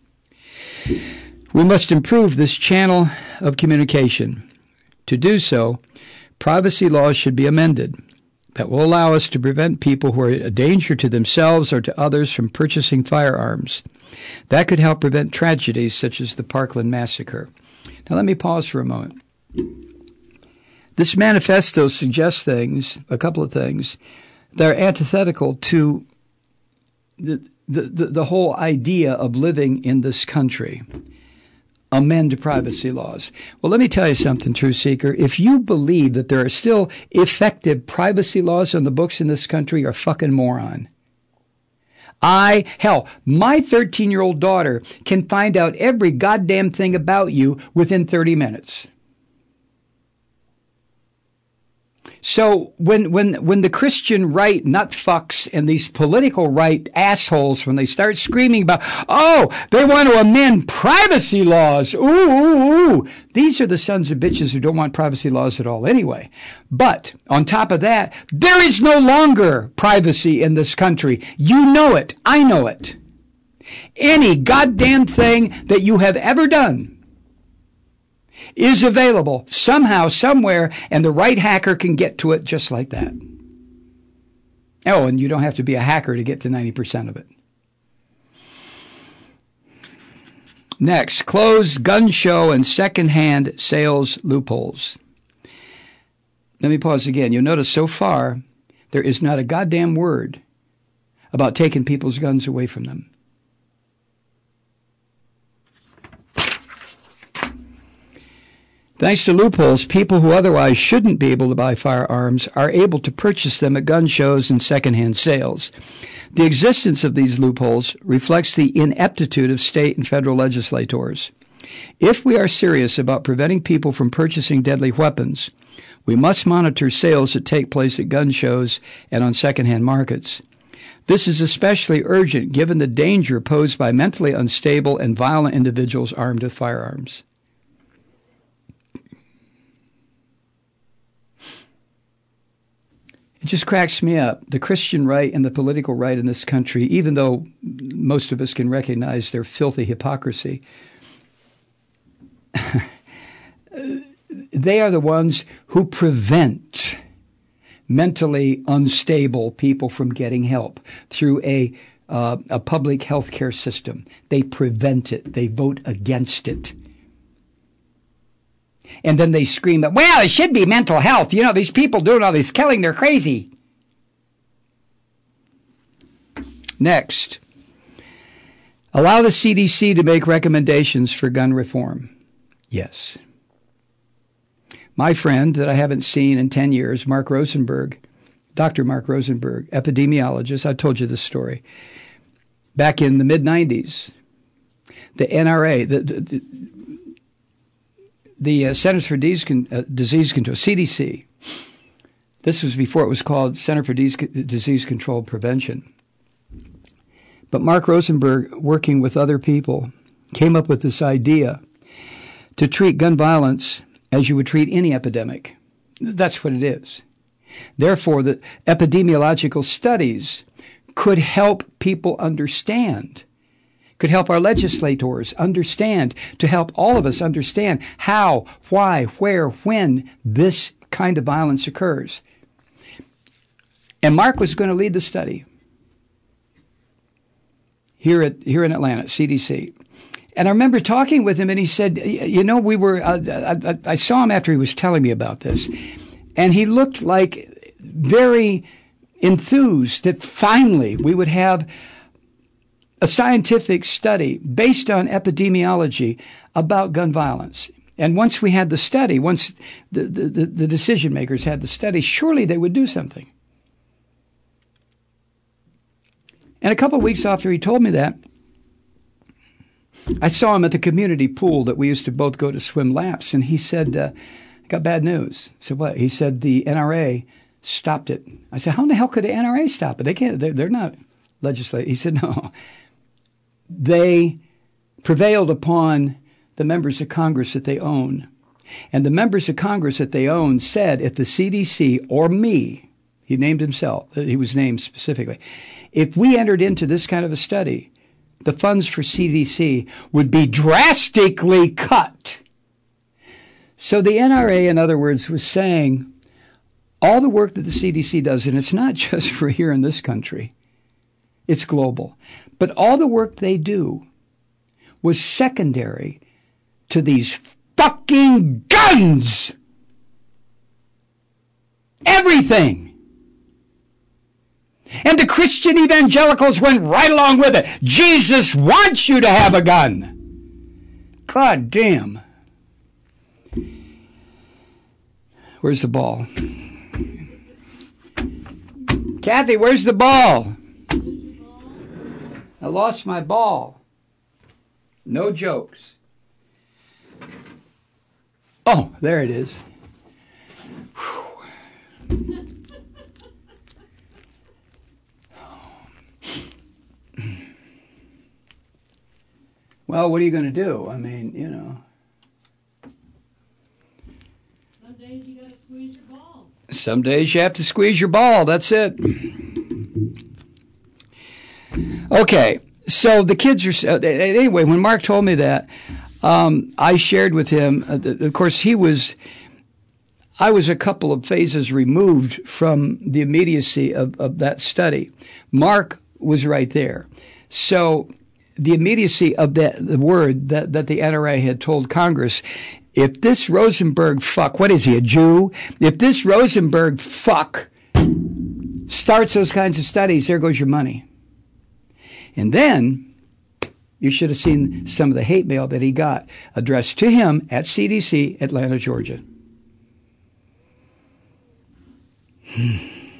We must improve this channel of communication. To do so, privacy laws should be amended that will allow us to prevent people who are a danger to themselves or to others from purchasing firearms. That could help prevent tragedies such as the Parkland massacre. Now let me pause for a moment. This manifesto suggests things, a couple of things, that are antithetical to the, the, the, the whole idea of living in this country. Amend privacy laws. Well, let me tell you something, Truth Seeker. If you believe that there are still effective privacy laws on the books in this country, you're a fucking moron. I, hell, my thirteen-year-old daughter can find out every goddamn thing about you within thirty minutes. So when when when the Christian right nutfucks and these political right assholes, when they start screaming about, oh, they want to amend privacy laws, ooh, ooh, ooh, these are the sons of bitches who don't want privacy laws at all anyway. But on top of that, there is no longer privacy in this country. You know it. I know it. Any goddamn thing that you have ever done is available somehow, somewhere, and the right hacker can get to it just like that. Oh, and you don't have to be a hacker to get to ninety percent of it. Next, close gun show and secondhand sales loopholes. Let me pause again. You'll notice so far there is not a goddamn word about taking people's guns away from them. Thanks to loopholes, people who otherwise shouldn't be able to buy firearms are able to purchase them at gun shows and secondhand sales. The existence of these loopholes reflects the ineptitude of state and federal legislators. If we are serious about preventing people from purchasing deadly weapons, we must monitor sales that take place at gun shows and on secondhand markets. This is especially urgent given the danger posed by mentally unstable and violent individuals armed with firearms. It just cracks me up. The Christian right and the political right in this country, even though most of us can recognize their filthy hypocrisy, they are the ones who prevent mentally unstable people from getting help through a uh, a public health care system. They prevent it. They vote against it. And then they scream that, well, it should be mental health. You know, these people doing all this killing, they're crazy. Next, allow the C D C to make recommendations for gun reform. Yes. My friend that I haven't seen in ten years, Mark Rosenberg, Doctor Mark Rosenberg, epidemiologist, I told you this story. Back in the mid nineties, the N R A, the, the, the uh, Centers for Disease, Con- uh, Disease Control, C D C, this was before it was called Center for Disease, Disease Control Prevention. But Mark Rosenberg, working with other people, came up with this idea to treat gun violence as you would treat any epidemic. That's what it is. Therefore, the epidemiological studies could help people understand, could help our legislators understand, to help all of us understand how, why, where, when this kind of violence occurs. And Mark was going to lead the study here at here in Atlanta, C D C. And I remember talking with him, and he said, you know, we were, uh, I, I saw him after he was telling me about this, and he looked like very enthused that finally we would have a scientific study based on epidemiology about gun violence. And once we had the study, once the, the, the decision makers had the study, surely they would do something. And a couple of weeks after he told me that, I saw him at the community pool that we used to both go to swim laps, and he said, uh, I got bad news. I said, what? He said, the N R A stopped it. I said, how in the hell could the N R A stop it? They can't, they're, they're not legislating. He said, no. They prevailed upon the members of Congress that they own. And the members of Congress that they own said, if the C D C or me, he named himself, he was named specifically, if we entered into this kind of a study, the funds for C D C would be drastically cut. So the N R A, in other words, was saying all the work that the C D C does, and it's not just for here in this country, it's global, but all the work they do was secondary to these fucking guns. Everything. And the Christian evangelicals went right along with it. Jesus wants you to have a gun. God damn. Where's the ball? Kathy, where's the ball? I lost my ball. No jokes. Oh, there it is. Whew. Well, what are you going to do? I mean, you know. Some days you got to squeeze your ball. Some days you have to squeeze your ball. That's it. Okay, so the kids are, uh, anyway, when Mark told me that, um, I shared with him, uh, the, of course, he was, I was a couple of phases removed from the immediacy of, of that study. Mark was right there. So the immediacy of that, the word that, that the N R A had told Congress, if this Rosenberg fuck, what is he, a Jew? If this Rosenberg fuck starts those kinds of studies, there goes your money. And then you should have seen some of the hate mail that he got addressed to him at C D C, Atlanta, Georgia. Hmm.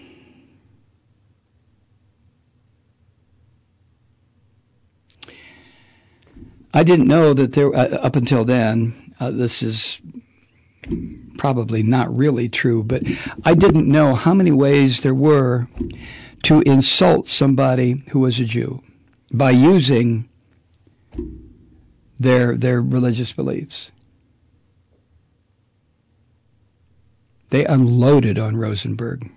I didn't know that there, uh, up until then, uh, this is probably not really true, but I didn't know how many ways there were to insult somebody who was a Jew by using their their religious beliefs. They unloaded on Rosenberg.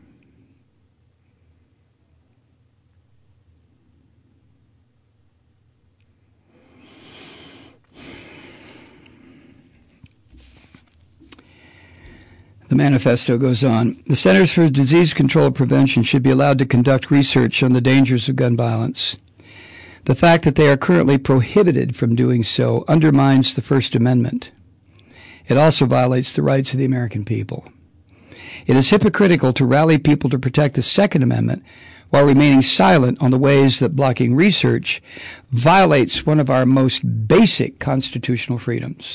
The manifesto goes on. The Centers for Disease Control and Prevention should be allowed to conduct research on the dangers of gun violence. The fact that they are currently prohibited from doing so undermines the First Amendment. It also violates the rights of the American people. It is hypocritical to rally people to protect the Second Amendment while remaining silent on the ways that blocking research violates one of our most basic constitutional freedoms.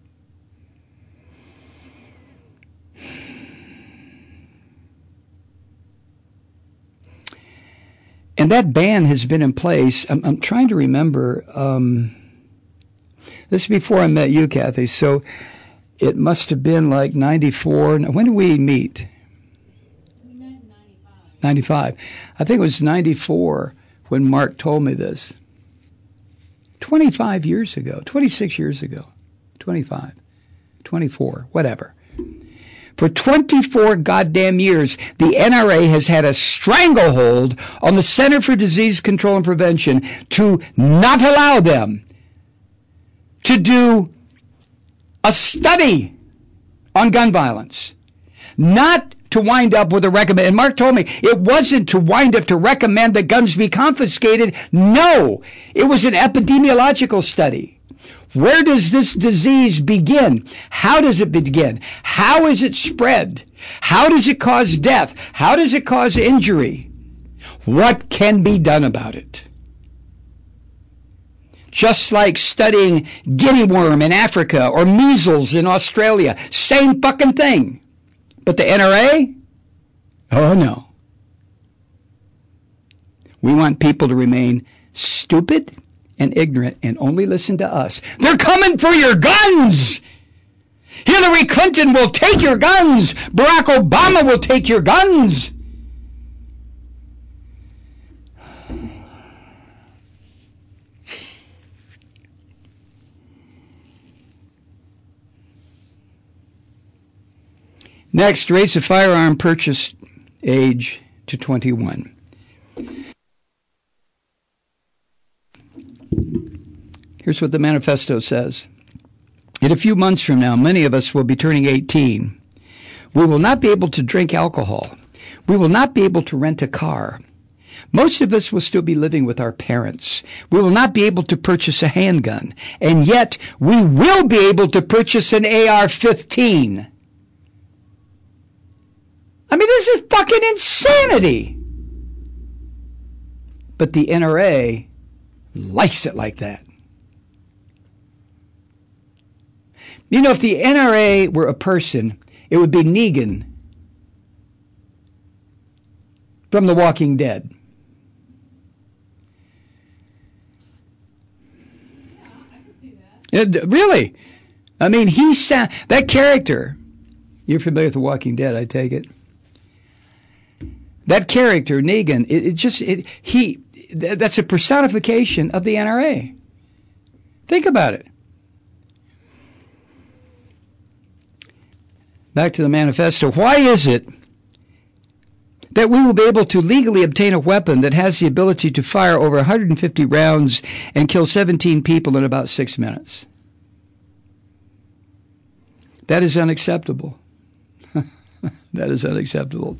And that ban has been in place. I'm, I'm trying to remember. Um, this is before I met you, Kathy. So it must have been like ninety-four. When did we meet? We met in ninety-five. ninety-five. I think it was ninety-four when Mark told me this. twenty-five years ago. twenty-six years ago. twenty-five. twenty-four, whatever. For twenty-four goddamn years, the N R A has had a stranglehold on the Center for Disease Control and Prevention to not allow them to do a study on gun violence. Not to wind up with a recommend. And Mark told me it wasn't to wind up to recommend that guns be confiscated. No, it was an epidemiological study. Where does this disease begin? How does it begin? How is it spread? How does it cause death? How does it cause injury? What can be done about it? Just like studying guinea worm in Africa or measles in Australia. Same fucking thing. But the N R A? Oh, no. We want people to remain stupid and ignorant and only listen to us. They're coming for your guns! Hillary Clinton will take your guns! Barack Obama will take your guns! Next, raise the firearm purchase age to twenty-one. Here's what the manifesto says. In a few months from now, many of us will be turning eighteen. We will not be able to drink alcohol. We will not be able to rent a car. Most of us will still be living with our parents. We will not be able to purchase a handgun. And yet, we will be able to purchase an A R fifteen. I mean, this is fucking insanity. But the N R A likes it like that. You know, if the N R A were a person, it would be Negan from The Walking Dead. Yeah, I can see that. It, really? I mean, he sa- that character. You're familiar with The Walking Dead, I take it. That character, Negan, it, it just, it, he, that's a personification of the N R A. Think about it. Back to the manifesto. Why is it that we will be able to legally obtain a weapon that has the ability to fire over one hundred fifty rounds and kill seventeen people in about six minutes? That is unacceptable. That is unacceptable.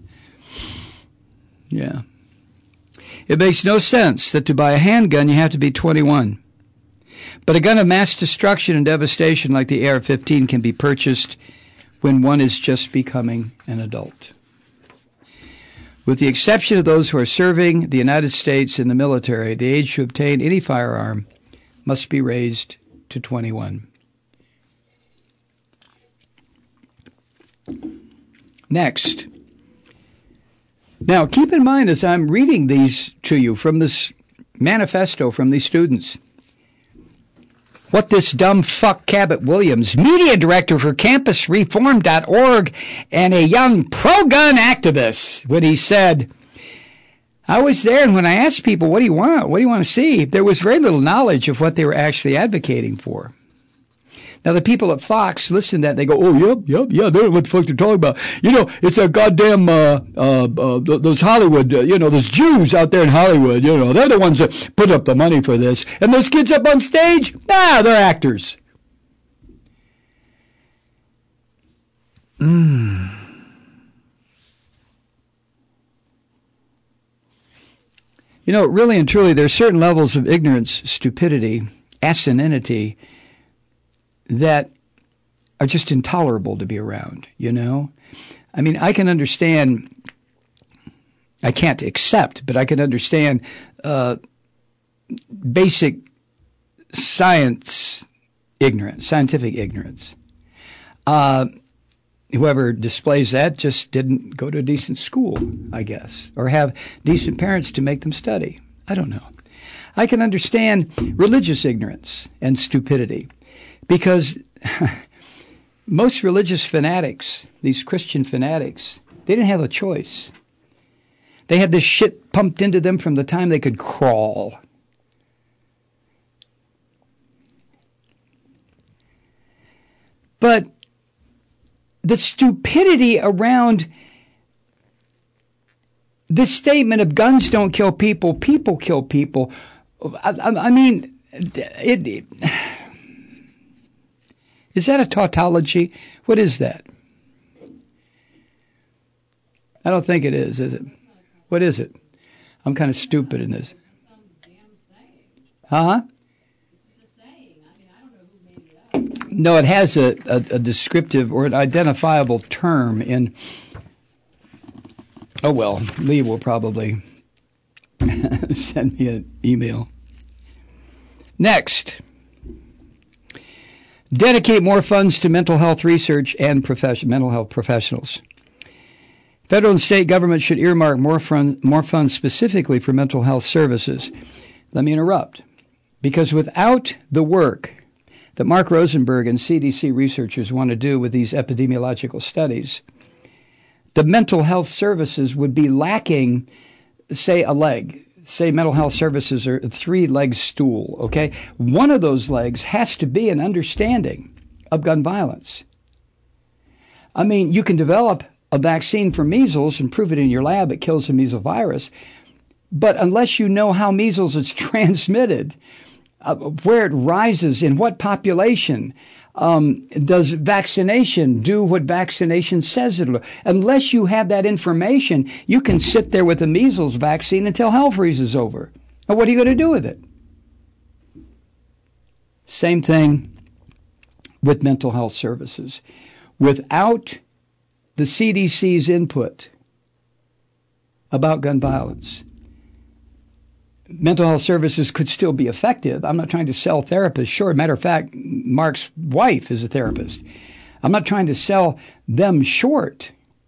Yeah. It makes no sense that to buy a handgun you have to be twenty-one. But a gun of mass destruction and devastation like the A R fifteen can be purchased when one is just becoming an adult. With the exception of those who are serving the United States in the military, the age to obtain any firearm must be raised to twenty-one. Next. Now, keep in mind as I'm reading these to you from this manifesto from these students, what this dumb fuck Cabot Williams, media director for campus reform dot org and a young pro-gun activist, when he said, I was there, and when I asked people, what do you want? What do you want to see? There was very little knowledge of what they were actually advocating for. Now, the people at Fox listen to that, and they go, oh, yep, yep, yeah, they know what the fuck they're talking about. You know, it's a goddamn, uh, uh, uh, those Hollywood, uh, you know, those Jews out there in Hollywood, you know, they're the ones that put up the money for this. And those kids up on stage, ah, they're actors. Mm. You know, really and truly, there are certain levels of ignorance, stupidity, asininity, that are just intolerable to be around, you know? I mean, I can understand, I can't accept, but I can understand uh, basic science ignorance, scientific ignorance. Uh, whoever displays that just didn't go to a decent school, I guess, or have decent parents to make them study. I don't know. I can understand religious ignorance and stupidity. Because most religious fanatics, these Christian fanatics, they didn't have a choice. They had this shit pumped into them from the time they could crawl. But the stupidity around this statement of guns don't kill people, people kill people. I, I, I mean, it, it, is that a tautology? What is that? I don't think it is, is it? What is it? I'm kind of stupid in this. Huh? No, it has a, a, a descriptive or an identifiable term in. Oh, well, Lee will probably send me an email. Next. Dedicate more funds to mental health research and profession, mental health professionals. Federal and state governments should earmark more, fun, more funds specifically for mental health services. Let me interrupt. Because without the work that Mark Rosenberg and C D C researchers want to do with these epidemiological studies, the mental health services would be lacking, say, a leg. Say mental health services are a three-leg stool, okay? One of those legs has to be an understanding of gun violence. I mean, you can develop a vaccine for measles and prove it in your lab it kills the measles virus, but unless you know how measles is transmitted, uh, where it rises, in what population, um, does vaccination do what vaccination says it'll do? Unless you have that information, you can sit there with a measles vaccine until hell freezes over. Now, what are you going to do with it? Same thing with mental health services. Without the C D C's input about gun violence, mental health services could still be effective. I'm not trying to sell therapists. Sure, matter of fact, Mark's wife is a therapist. I'm not trying to sell them short.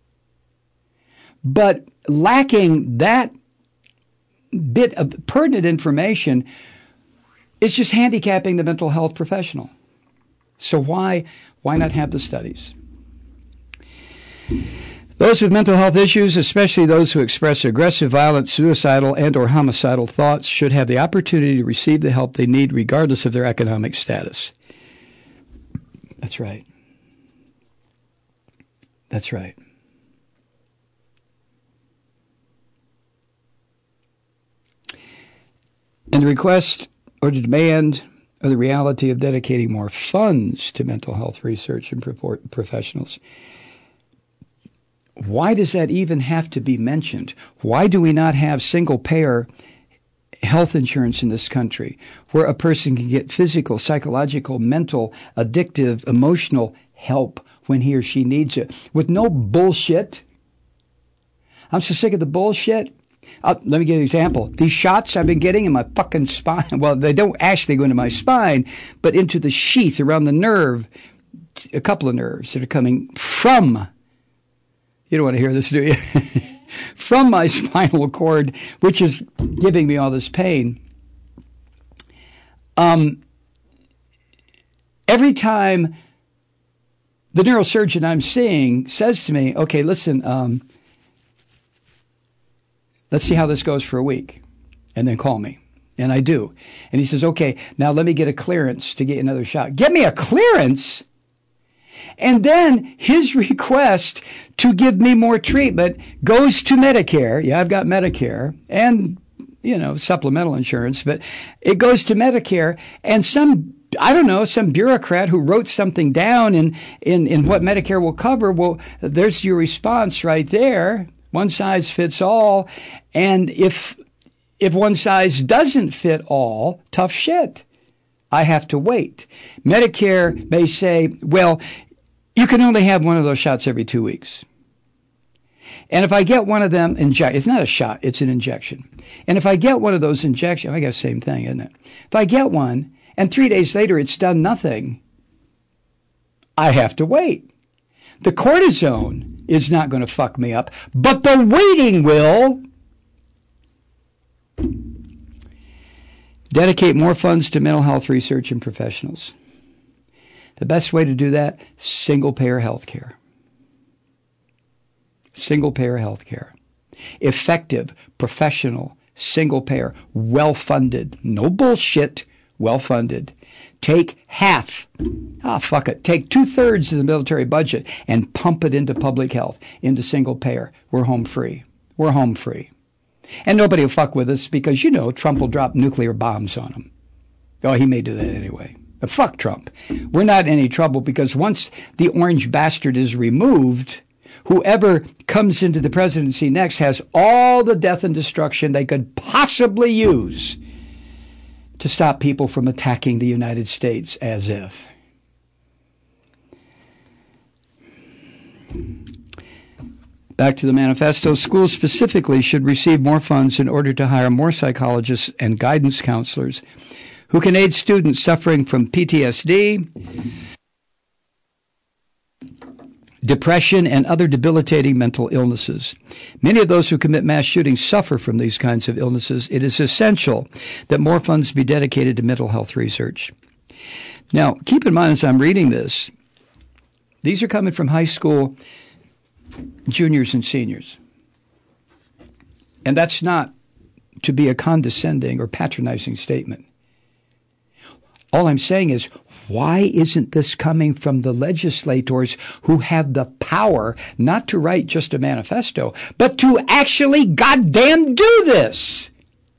But lacking that bit of pertinent information is just handicapping the mental health professional. So why, why not have the studies? Those with mental health issues, especially those who express aggressive, violent, suicidal, and or homicidal thoughts, should have the opportunity to receive the help they need regardless of their economic status. That's right. That's right. And the request or the demand or the reality of dedicating more funds to mental health research and professionals. Why does that even have to be mentioned? Why do we not have single-payer health insurance in this country where a person can get physical, psychological, mental, addictive, emotional help when he or she needs it with no bullshit? I'm so sick of the bullshit. Uh, let me give you an example. These shots I've been getting in my fucking spine, well, they don't actually go into my spine, but into the sheath around the nerve, a couple of nerves that are coming from, you don't want to hear this, do you? From my spinal cord, which is giving me all this pain. Um, every time the neurosurgeon I'm seeing says to me, okay, listen, um, let's see how this goes for a week, and then call me. And I do. And he says, okay, now let me get a clearance to get another shot. Get me a clearance? And then his request to give me more treatment goes to Medicare. Yeah, I've got Medicare and, you know, supplemental insurance, but it goes to Medicare, and some, I don't know, some bureaucrat who wrote something down in, in, in what Medicare will cover. Well, there's your response right there. One size fits all. And if, if one size doesn't fit all, tough shit. I have to wait. Medicare may say, well, you can only have one of those shots every two weeks. And if I get one of them, inject, it's not a shot, it's an injection. And if I get one of those injections, I guess same thing, isn't it? If I get one and three days later it's done nothing, I have to wait. The cortisone is not going to fuck me up, but the waiting will. Dedicate more funds to mental health research and professionals. The best way to do that, single-payer health care. Single-payer health care. Effective, professional, single-payer, well-funded. No bullshit, well-funded. Take half. Ah, oh, fuck it. Take two-thirds of the military budget and pump it into public health, into single payer. We're home free. We're home free. And nobody will fuck with us because, you know, Trump will drop nuclear bombs on them. Oh, he may do that anyway. But fuck Trump. We're not in any trouble because once the orange bastard is removed, whoever comes into the presidency next has all the death and destruction they could possibly use to stop people from attacking the United States as if. Back to the manifesto. Schools specifically should receive more funds in order to hire more psychologists and guidance counselors who can aid students suffering from P T S D, depression, and other debilitating mental illnesses. Many of those who commit mass shootings suffer from these kinds of illnesses. It is essential that more funds be dedicated to mental health research. Now, keep in mind as I'm reading this, these are coming from high school juniors and seniors. And that's not to be a condescending or patronizing statement. All I'm saying is, why isn't this coming from the legislators who have the power not to write just a manifesto, but to actually goddamn do this?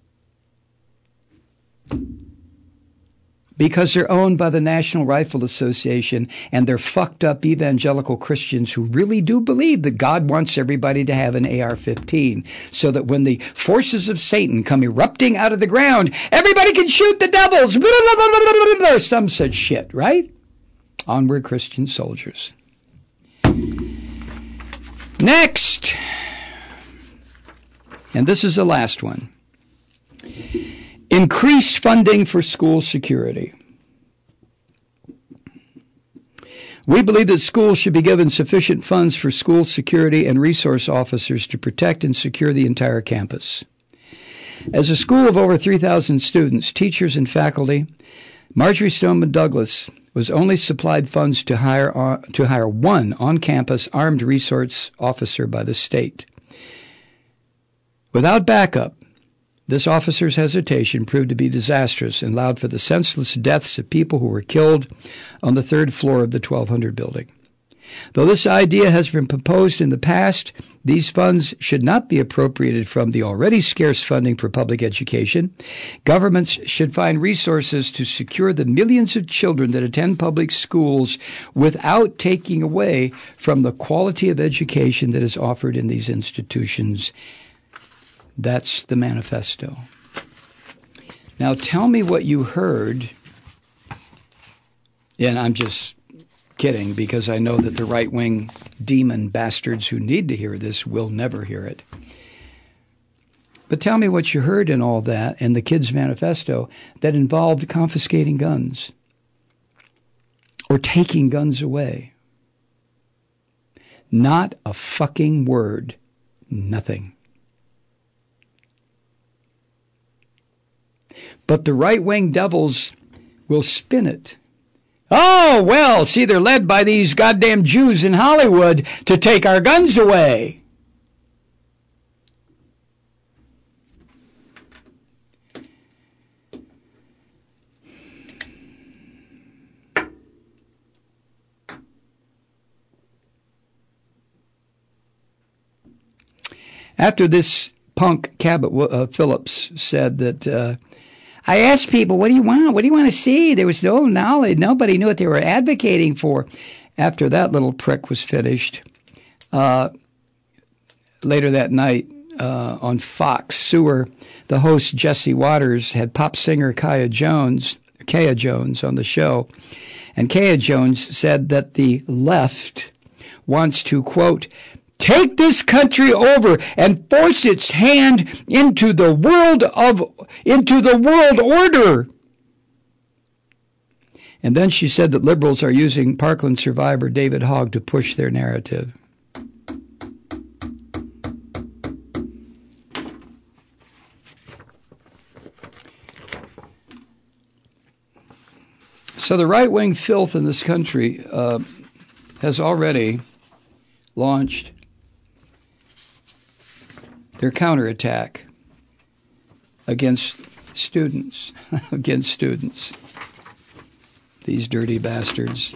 Because they're owned by the National Rifle Association and they're fucked up evangelical Christians who really do believe that God wants everybody to have an A R fifteen so that when the forces of Satan come erupting out of the ground, everybody can shoot the devils. Or some such shit, right? Onward, Christian soldiers. Next. And this is the last one. Increased funding for school security. We believe that schools should be given sufficient funds for school security and resource officers to protect and secure the entire campus. As a school of over three thousand students, teachers, and faculty, Marjory Stoneman Douglas was only supplied funds to hire, uh, to hire one on-campus armed resource officer by the state. Without backup, this officer's hesitation proved to be disastrous and allowed for the senseless deaths of people who were killed on the third floor of the twelve hundred building. Though this idea has been proposed in the past, these funds should not be appropriated from the already scarce funding for public education. Governments should find resources to secure the millions of children that attend public schools without taking away from the quality of education that is offered in these institutions. That's the manifesto. Now tell me what you heard. And I'm just kidding because I know that the right-wing demon bastards who need to hear this will never hear it. But tell me what you heard in all that in the kids' manifesto that involved confiscating guns or taking guns away. Not a fucking word. Nothing. But the right-wing devils will spin it. Oh, well, see, they're led by these goddamn Jews in Hollywood to take our guns away. After this punk, Cabot uh, Phillips said that... Uh, I asked people, what do you want? What do you want to see? There was no knowledge. Nobody knew what they were advocating for. After that little prick was finished, uh, later that night uh, on Fox Sewer, the host Jesse Waters had pop singer Kaya Jones, Kaya Jones on the show. And Kaya Jones said that the left wants to, quote, take this country over and force its hand into the world of, into the world order. And then she said that liberals are using Parkland survivor David Hogg to push their narrative. So the right-wing filth in this country uh, has already launched their counterattack against students, against students. these dirty bastards.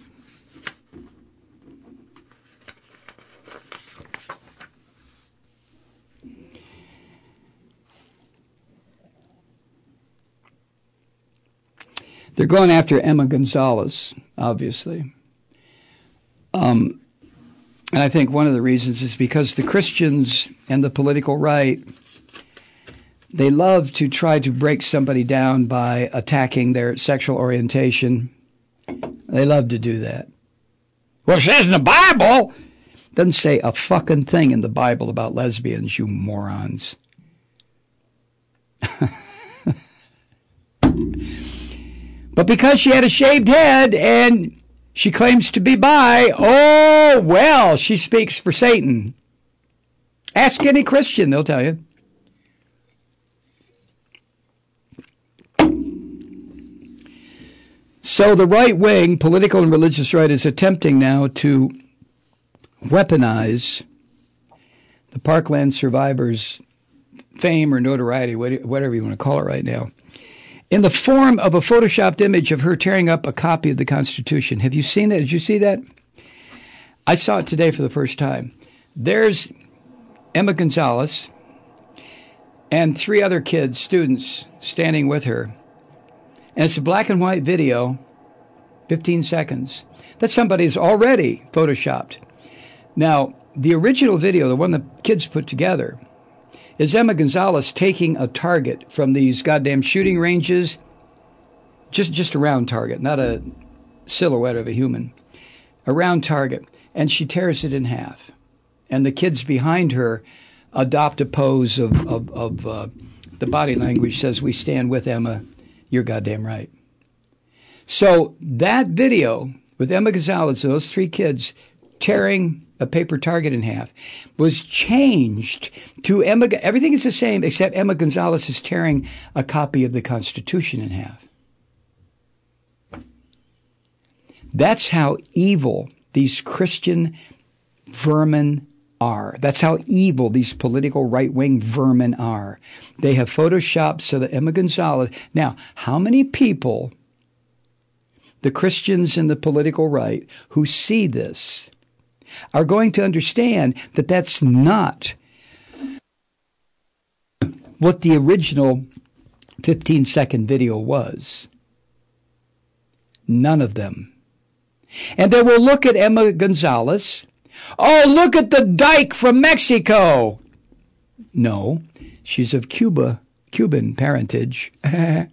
They're going after Emma Gonzalez, obviously. Um, and I think one of the reasons is because the Christians and the political right, they love to try to break somebody down by attacking their sexual orientation. They love to do that. Well, it says in the Bible. Doesn't say a fucking thing in the Bible about lesbians, you morons. But because she had a shaved head and she claims to be bi, oh, well, she speaks for Satan. Ask any Christian, they'll tell you. So the right-wing, political and religious right, is attempting now to weaponize the Parkland survivors' fame or notoriety, whatever you want to call it right now, in the form of a photoshopped image of her tearing up a copy of the Constitution. Have you seen that? Did you see that? I saw it today for the first time. There's Emma Gonzalez and three other kids, students, standing with her. And it's a black and white video, fifteen seconds, that somebody's already photoshopped. Now, the original video, the one the kids put together, is Emma Gonzalez taking a target from these goddamn shooting ranges, just just a round target, not a silhouette of a human, a round target, and she tears it in half. And the kids behind her adopt a pose of, of, of uh, the body language says, "We stand with Emma, you're goddamn right." So that video with Emma Gonzalez and those three kids tearing a paper target in half was changed to Emma. Everything is the same except Emma Gonzalez is tearing a copy of the Constitution in half. That's how evil these Christian vermin are. That's how evil these political right-wing vermin are. They have photoshopped so that Emma Gonzalez. Now, how many people, the Christians and the political right, who see this are going to understand that that's not what the original fifteen-second video was? None of them. And they will look at Emma Gonzalez. Oh, look at the dyke from Mexico. No, she's of Cuba, Cuban parentage. And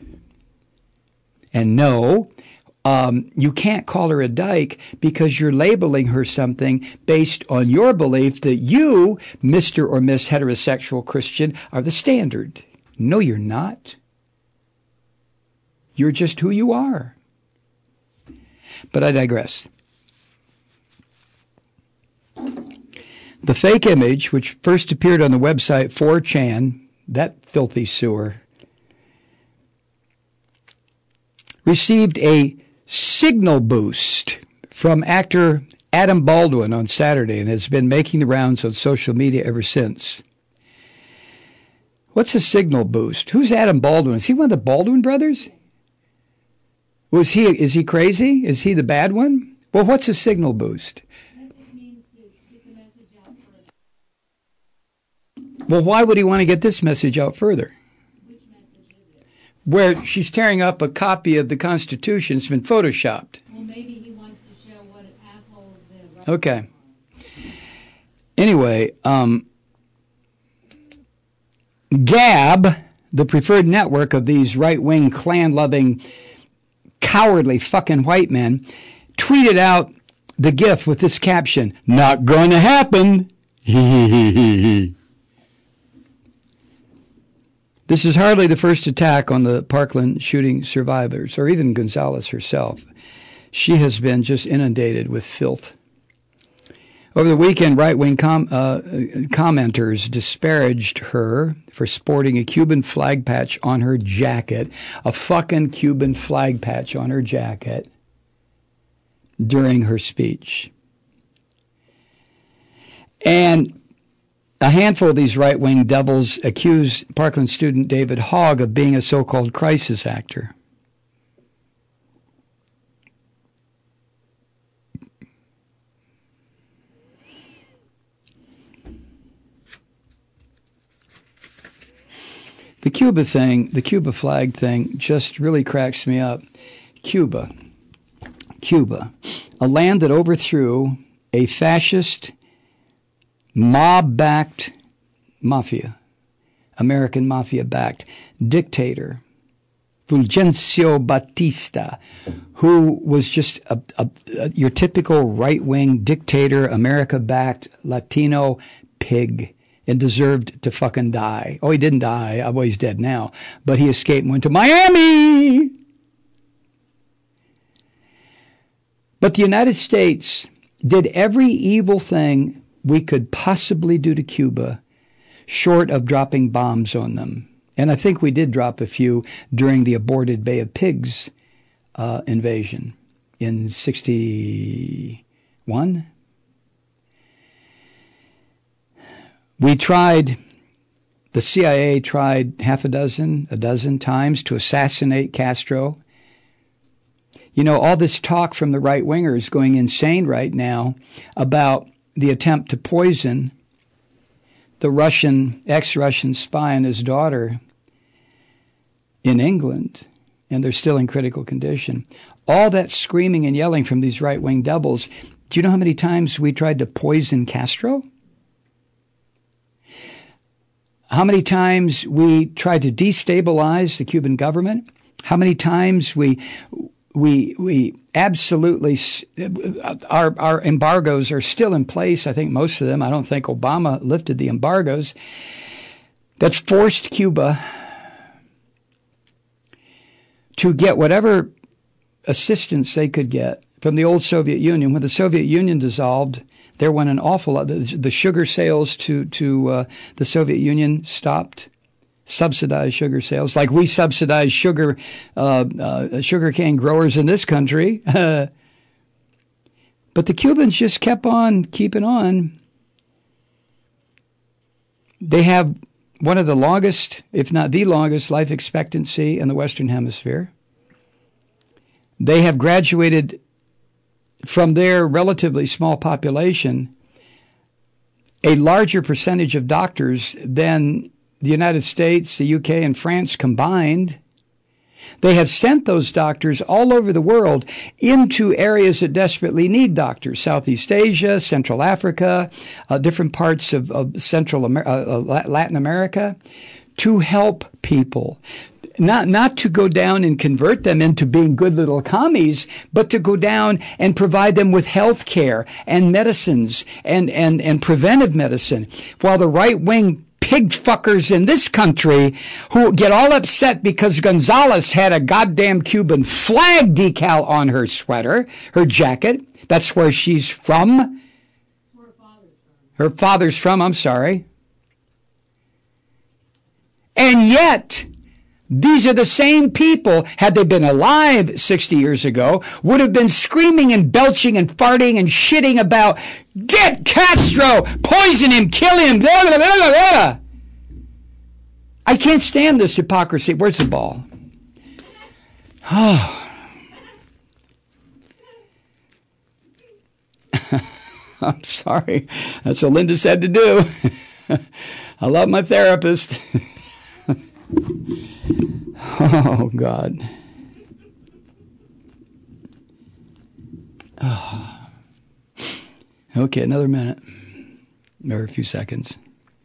no, Um, you can't call her a dyke because you're labeling her something based on your belief that you, Mister or Miss Heterosexual Christian, are the standard. No, you're not. You're just who you are. But I digress. The fake image, which first appeared on the website four chan, that filthy sewer, received a signal boost from actor Adam Baldwin on Saturday and has been making the rounds on social media ever since. What's a signal boost? Who's Adam Baldwin? Is he one of the Baldwin brothers? Was he? Is he crazy? Is he the bad one? Well, what's a signal boost? That just means to get the message out further. Well, why would he want to get this message out further? Which message is it? Where she's tearing up a copy of the Constitution. It's been photoshopped. Well, maybe he wants to show what assholes the right Okay. Anyway, um, Gab, the preferred network of these right-wing, Klan-loving, cowardly fucking white men, tweeted out the GIF with this caption, "Not going to happen." This is hardly the first attack on the Parkland shooting survivors, or even Gonzalez herself. She has been just inundated with filth. Over the weekend, right-wing com- uh, commenters disparaged her for sporting a Cuban flag patch on her jacket, a fucking Cuban flag patch on her jacket during her speech. And a handful of these right-wing devils accused Parkland student David Hogg of being a so-called crisis actor. The Cuba thing, the Cuba flag thing just really cracks me up. Cuba. Cuba. A land that overthrew a fascist, mob-backed mafia, American mafia-backed dictator, Fulgencio Batista, who was just a, a, a, your typical right-wing dictator, America-backed Latino pig, and deserved to fucking die. Oh, he didn't die. Well, he's dead now. But he escaped and went to Miami. But the United States did every evil thing we could possibly do to Cuba, short of dropping bombs on them. And I think we did drop a few during the aborted Bay of Pigs uh, invasion in sixty-one. We tried, the C I A tried half a dozen, a dozen times to assassinate Castro. You know, all this talk from the right-wingers going insane right now about the attempt to poison the Russian, ex-Russian spy and his daughter in England, and they're still in critical condition. All that screaming and yelling from these right-wing devils. Do you know how many times we tried to poison Castro? How many times we tried to destabilize the Cuban government? How many times we we we absolutely our our embargoes are still in place. I think most of them. I don't think Obama lifted the embargoes that forced Cuba to get whatever assistance they could get from the old Soviet Union. When the Soviet Union dissolved, there went an awful lot. The, the sugar sales to to uh, the Soviet Union stopped. Subsidized sugar sales, like we subsidize sugar uh, uh, sugarcane growers in this country. but the Cubans just kept on keeping on. They have one of the longest, if not the longest, life expectancy in the Western Hemisphere. They have graduated from their relatively small population a larger percentage of doctors than the United States, the U K, and France combined. They have sent those doctors all over the world into areas that desperately need doctors. Southeast Asia, Central Africa, uh, different parts of, of Central Amer- uh, Latin America, to help people. Not not to go down and convert them into being good little commies, but to go down and provide them with health care and medicines and, and, and preventive medicine. While the right-wing pig fuckers in this country who get all upset because Gonzalez had a goddamn Cuban flag decal on her sweater, her jacket. That's where she's from. Her father's from. Her father's from, I'm sorry. And yet, these are the same people, had they been alive sixty years ago, would have been screaming and belching and farting and shitting about, get Castro, poison him, kill him, blah, blah, blah, blah, blah. I can't stand this hypocrisy. Where's the ball? Oh. I'm sorry. That's what Linda said to do. I love my therapist. Oh, God. Oh. Okay, another minute. Or a few seconds.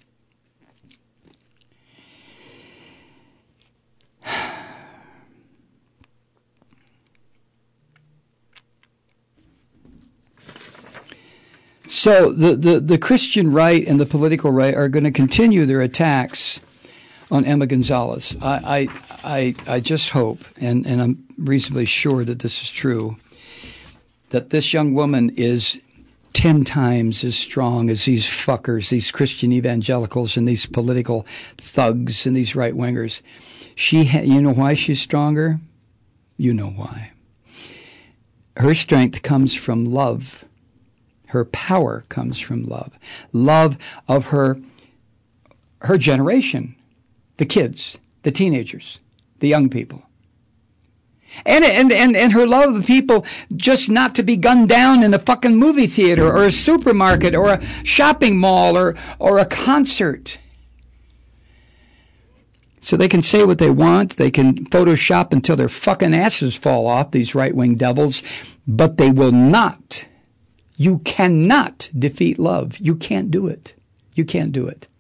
So the, the, the Christian right and the political right are going to continue their attacks on Emma Gonzalez. I, I, I, I just hope, and, and I'm reasonably sure that this is true, that this young woman is ten times as strong as these fuckers, these Christian evangelicals and these political thugs and these right-wingers. She, ha- you know why she's stronger? You know why. Her strength comes from love. Her power comes from love. Love of her, her generation. The kids, the teenagers, the young people. And, and, and, and her love of people just not to be gunned down in a fucking movie theater or a supermarket or a shopping mall or, or a concert. So they can say what they want. They can Photoshop until their fucking asses fall off, these right-wing devils, but they will not. You cannot defeat love. You can't do it. You can't do it.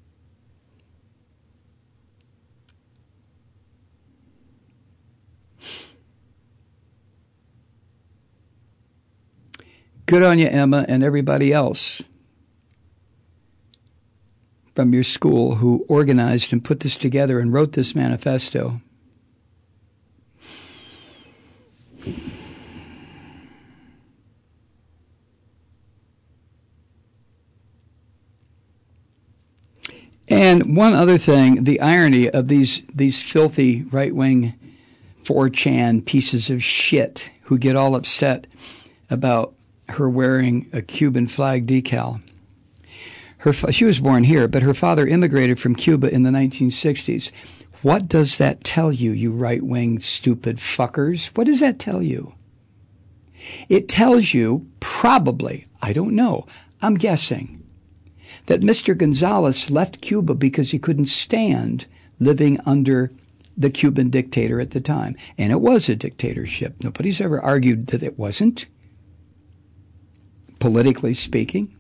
Good on you, Emma, and everybody else from your school who organized and put this together and wrote this manifesto. And one other thing, the irony of these these filthy right-wing four chan pieces of shit who get all upset about her wearing a Cuban flag decal. Her, she was born here, but her father immigrated from Cuba in the nineteen sixties. What does that tell you, you right-wing stupid fuckers? What does that tell you? It tells you probably, I don't know, I'm guessing, that Mister Gonzalez left Cuba because he couldn't stand living under the Cuban dictator at the time. And it was a dictatorship. Nobody's ever argued that it wasn't, politically speaking.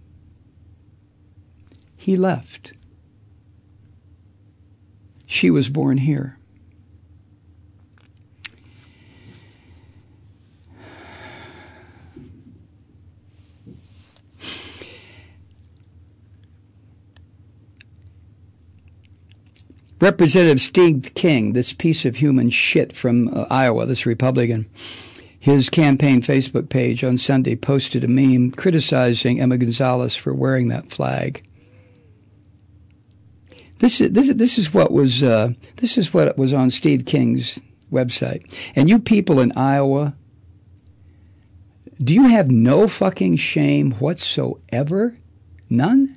He left. She was born here. Representative Steve King, this piece of human shit from uh, Iowa, this Republican, his campaign Facebook page on Sunday posted a meme criticizing Emma Gonzalez for wearing that flag. This is this is this is what was uh, this is what was on Steve King's website. And you people in Iowa, do you have no fucking shame whatsoever? None?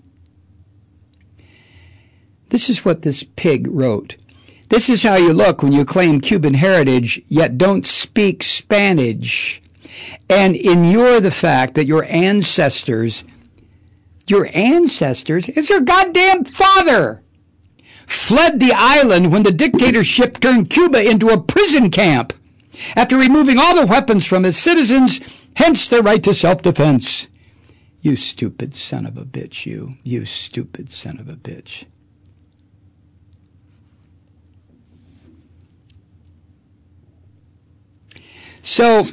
This is what this pig wrote. This is how you look when you claim Cuban heritage, yet don't speak Spanish, and inure the fact that your ancestors, your ancestors, it's your goddamn father, fled the island when the dictatorship turned Cuba into a prison camp after removing all the weapons from its citizens, hence their right to self-defense. You stupid son of a bitch, you. You stupid son of a bitch. So,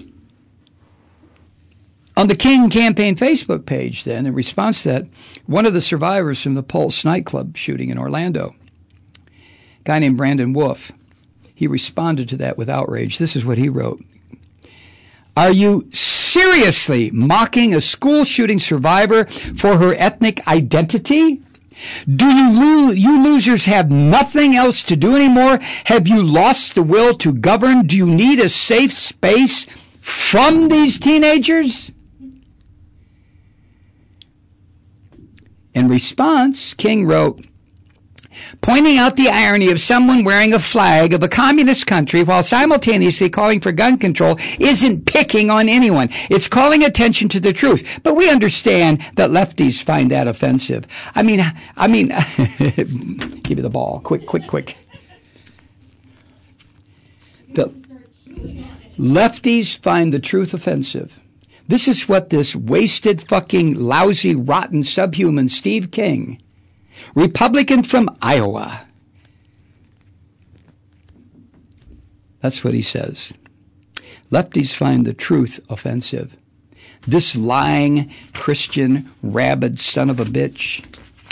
on the King campaign Facebook page then, in response to that, one of the survivors from the Pulse nightclub shooting in Orlando, a guy named Brandon Wolf, he responded to that with outrage. This is what he wrote. Are you seriously mocking a school shooting survivor for her ethnic identity? Do you, lo- you losers have nothing else to do anymore? Have you lost the will to govern? Do you need a safe space from these teenagers? In response, King wrote, pointing out the irony of someone wearing a flag of a communist country while simultaneously calling for gun control isn't picking on anyone. It's calling attention to the truth. But we understand that lefties find that offensive. I mean, I mean, give me the ball. Quick, quick, quick. The lefties find the truth offensive. This is what this wasted, fucking, lousy, rotten, subhuman Steve King, Republican from Iowa. That's what he says. Lefties find the truth offensive. This lying Christian rabid son of a bitch.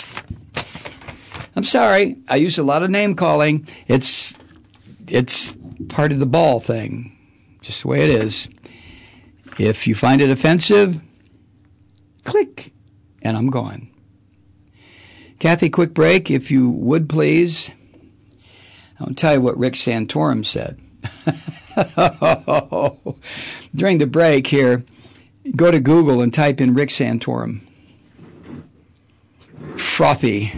I'm sorry, I use a lot of name calling. It's it's part of the ball thing. Just the way it is. If you find it offensive, click, and I'm gone. Kathy, quick break, if you would, please. I'll tell you what Rick Santorum said. During the break here, go to Google and type in Rick Santorum. Frothy.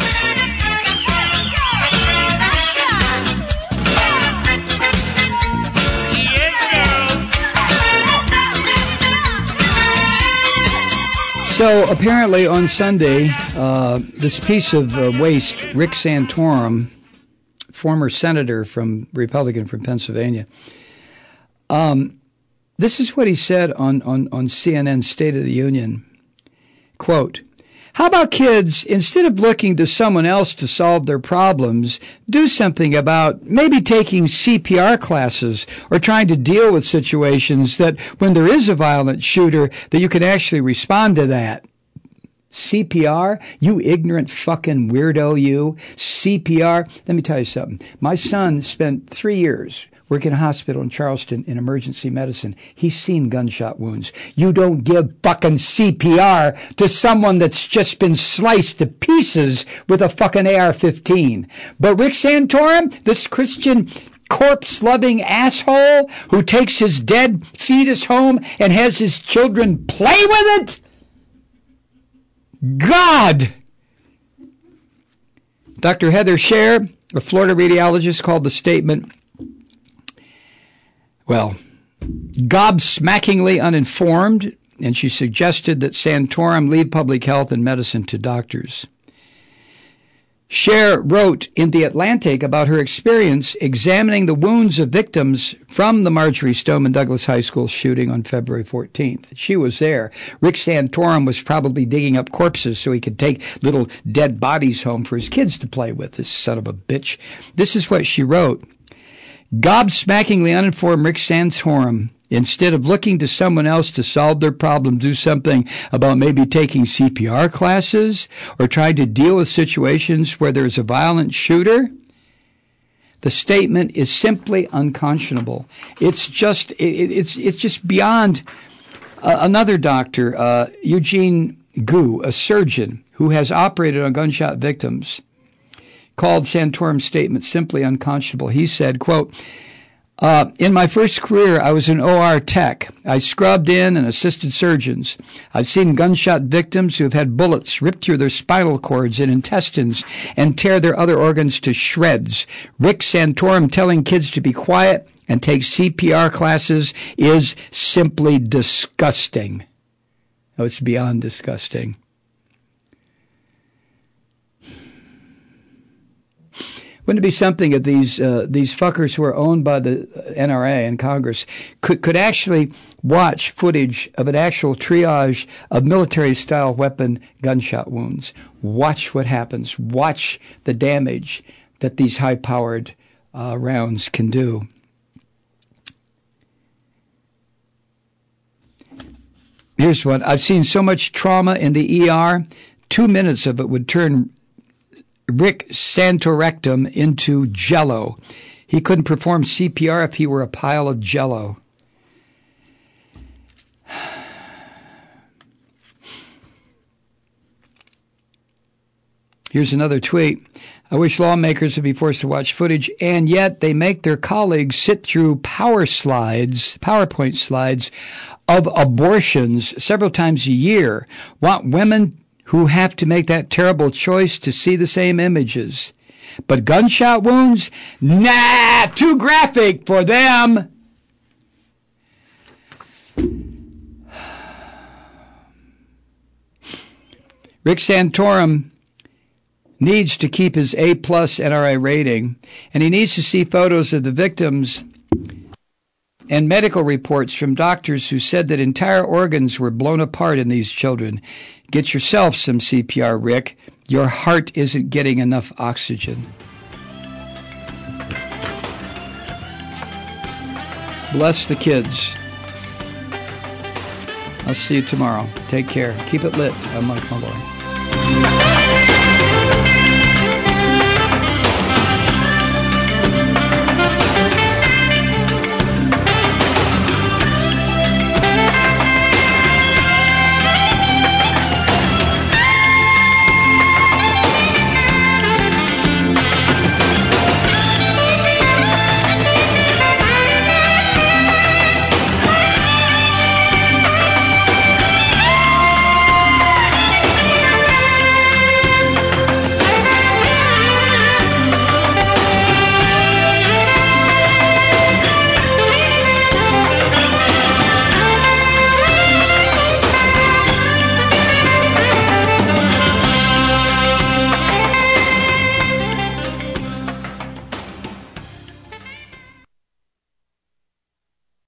So apparently on Sunday, uh, this piece of uh, waste, Rick Santorum, former senator from Republican from Pennsylvania. Um, this is what he said on, on, on C N N's State of the Union. Quote, how about kids, instead of looking to someone else to solve their problems, do something about maybe taking C P R classes or trying to deal with situations that when there is a violent shooter, that you can actually respond to that. C P R? You ignorant fucking weirdo, you. C P R? Let me tell you something. My son spent three years working in a hospital in Charleston in emergency medicine. He's seen gunshot wounds. You don't give fucking C P R to someone that's just been sliced to pieces with a fucking A R fifteen. But Rick Santorum, this Christian corpse-loving asshole who takes his dead fetus home and has his children play with it? God! Doctor Heather Scher, a Florida radiologist, called the statement, well, gobsmackingly uninformed, and she suggested that Santorum leave public health and medicine to doctors. Scher wrote in The Atlantic about her experience examining the wounds of victims from the Marjory Stoneman Douglas High School shooting on February fourteenth. She was there. Rick Santorum was probably digging up corpses so he could take little dead bodies home for his kids to play with, this son of a bitch. This is what she wrote. Gobsmackingly uninformed Rick Santorum, instead of looking to someone else to solve their problem, do something about maybe taking C P R classes or trying to deal with situations where there's a violent shooter. The statement is simply unconscionable. It's just, it, it's, it's just beyond. Uh, another doctor, uh, Eugene Gu, a surgeon who has operated on gunshot victims, called Santorum's statement simply unconscionable. He said, quote, Uh, in my first career, I was an O R tech. I scrubbed in and assisted surgeons. I've seen gunshot victims who have had bullets rip through their spinal cords and intestines and tear their other organs to shreds. Rick Santorum telling kids to be quiet and take C P R classes is simply disgusting. Oh, it's beyond disgusting. Wouldn't it be something if these uh, these fuckers who are owned by the N R A and Congress could could actually watch footage of an actual triage of military-style weapon gunshot wounds? Watch what happens. Watch the damage that these high-powered uh, rounds can do. Here's one. I've seen so much trauma in the E R, two minutes of it would turn Rick Santorectum into jello. He couldn't perform C P R if he were a pile of jello. Here's another tweet. I wish lawmakers would be forced to watch footage, and yet they make their colleagues sit through power slides, PowerPoint slides of abortions several times a year. Want women who have to make that terrible choice to see the same images. But gunshot wounds? Nah, too graphic for them. Rick Santorum needs to keep his A-plus N R A rating, and he needs to see photos of the victims and medical reports from doctors who said that entire organs were blown apart in these children. Get yourself some C P R, Rick. Your heart isn't getting enough oxygen. Bless the kids. I'll see you tomorrow. Take care. Keep it lit. I'm Mike Malloy.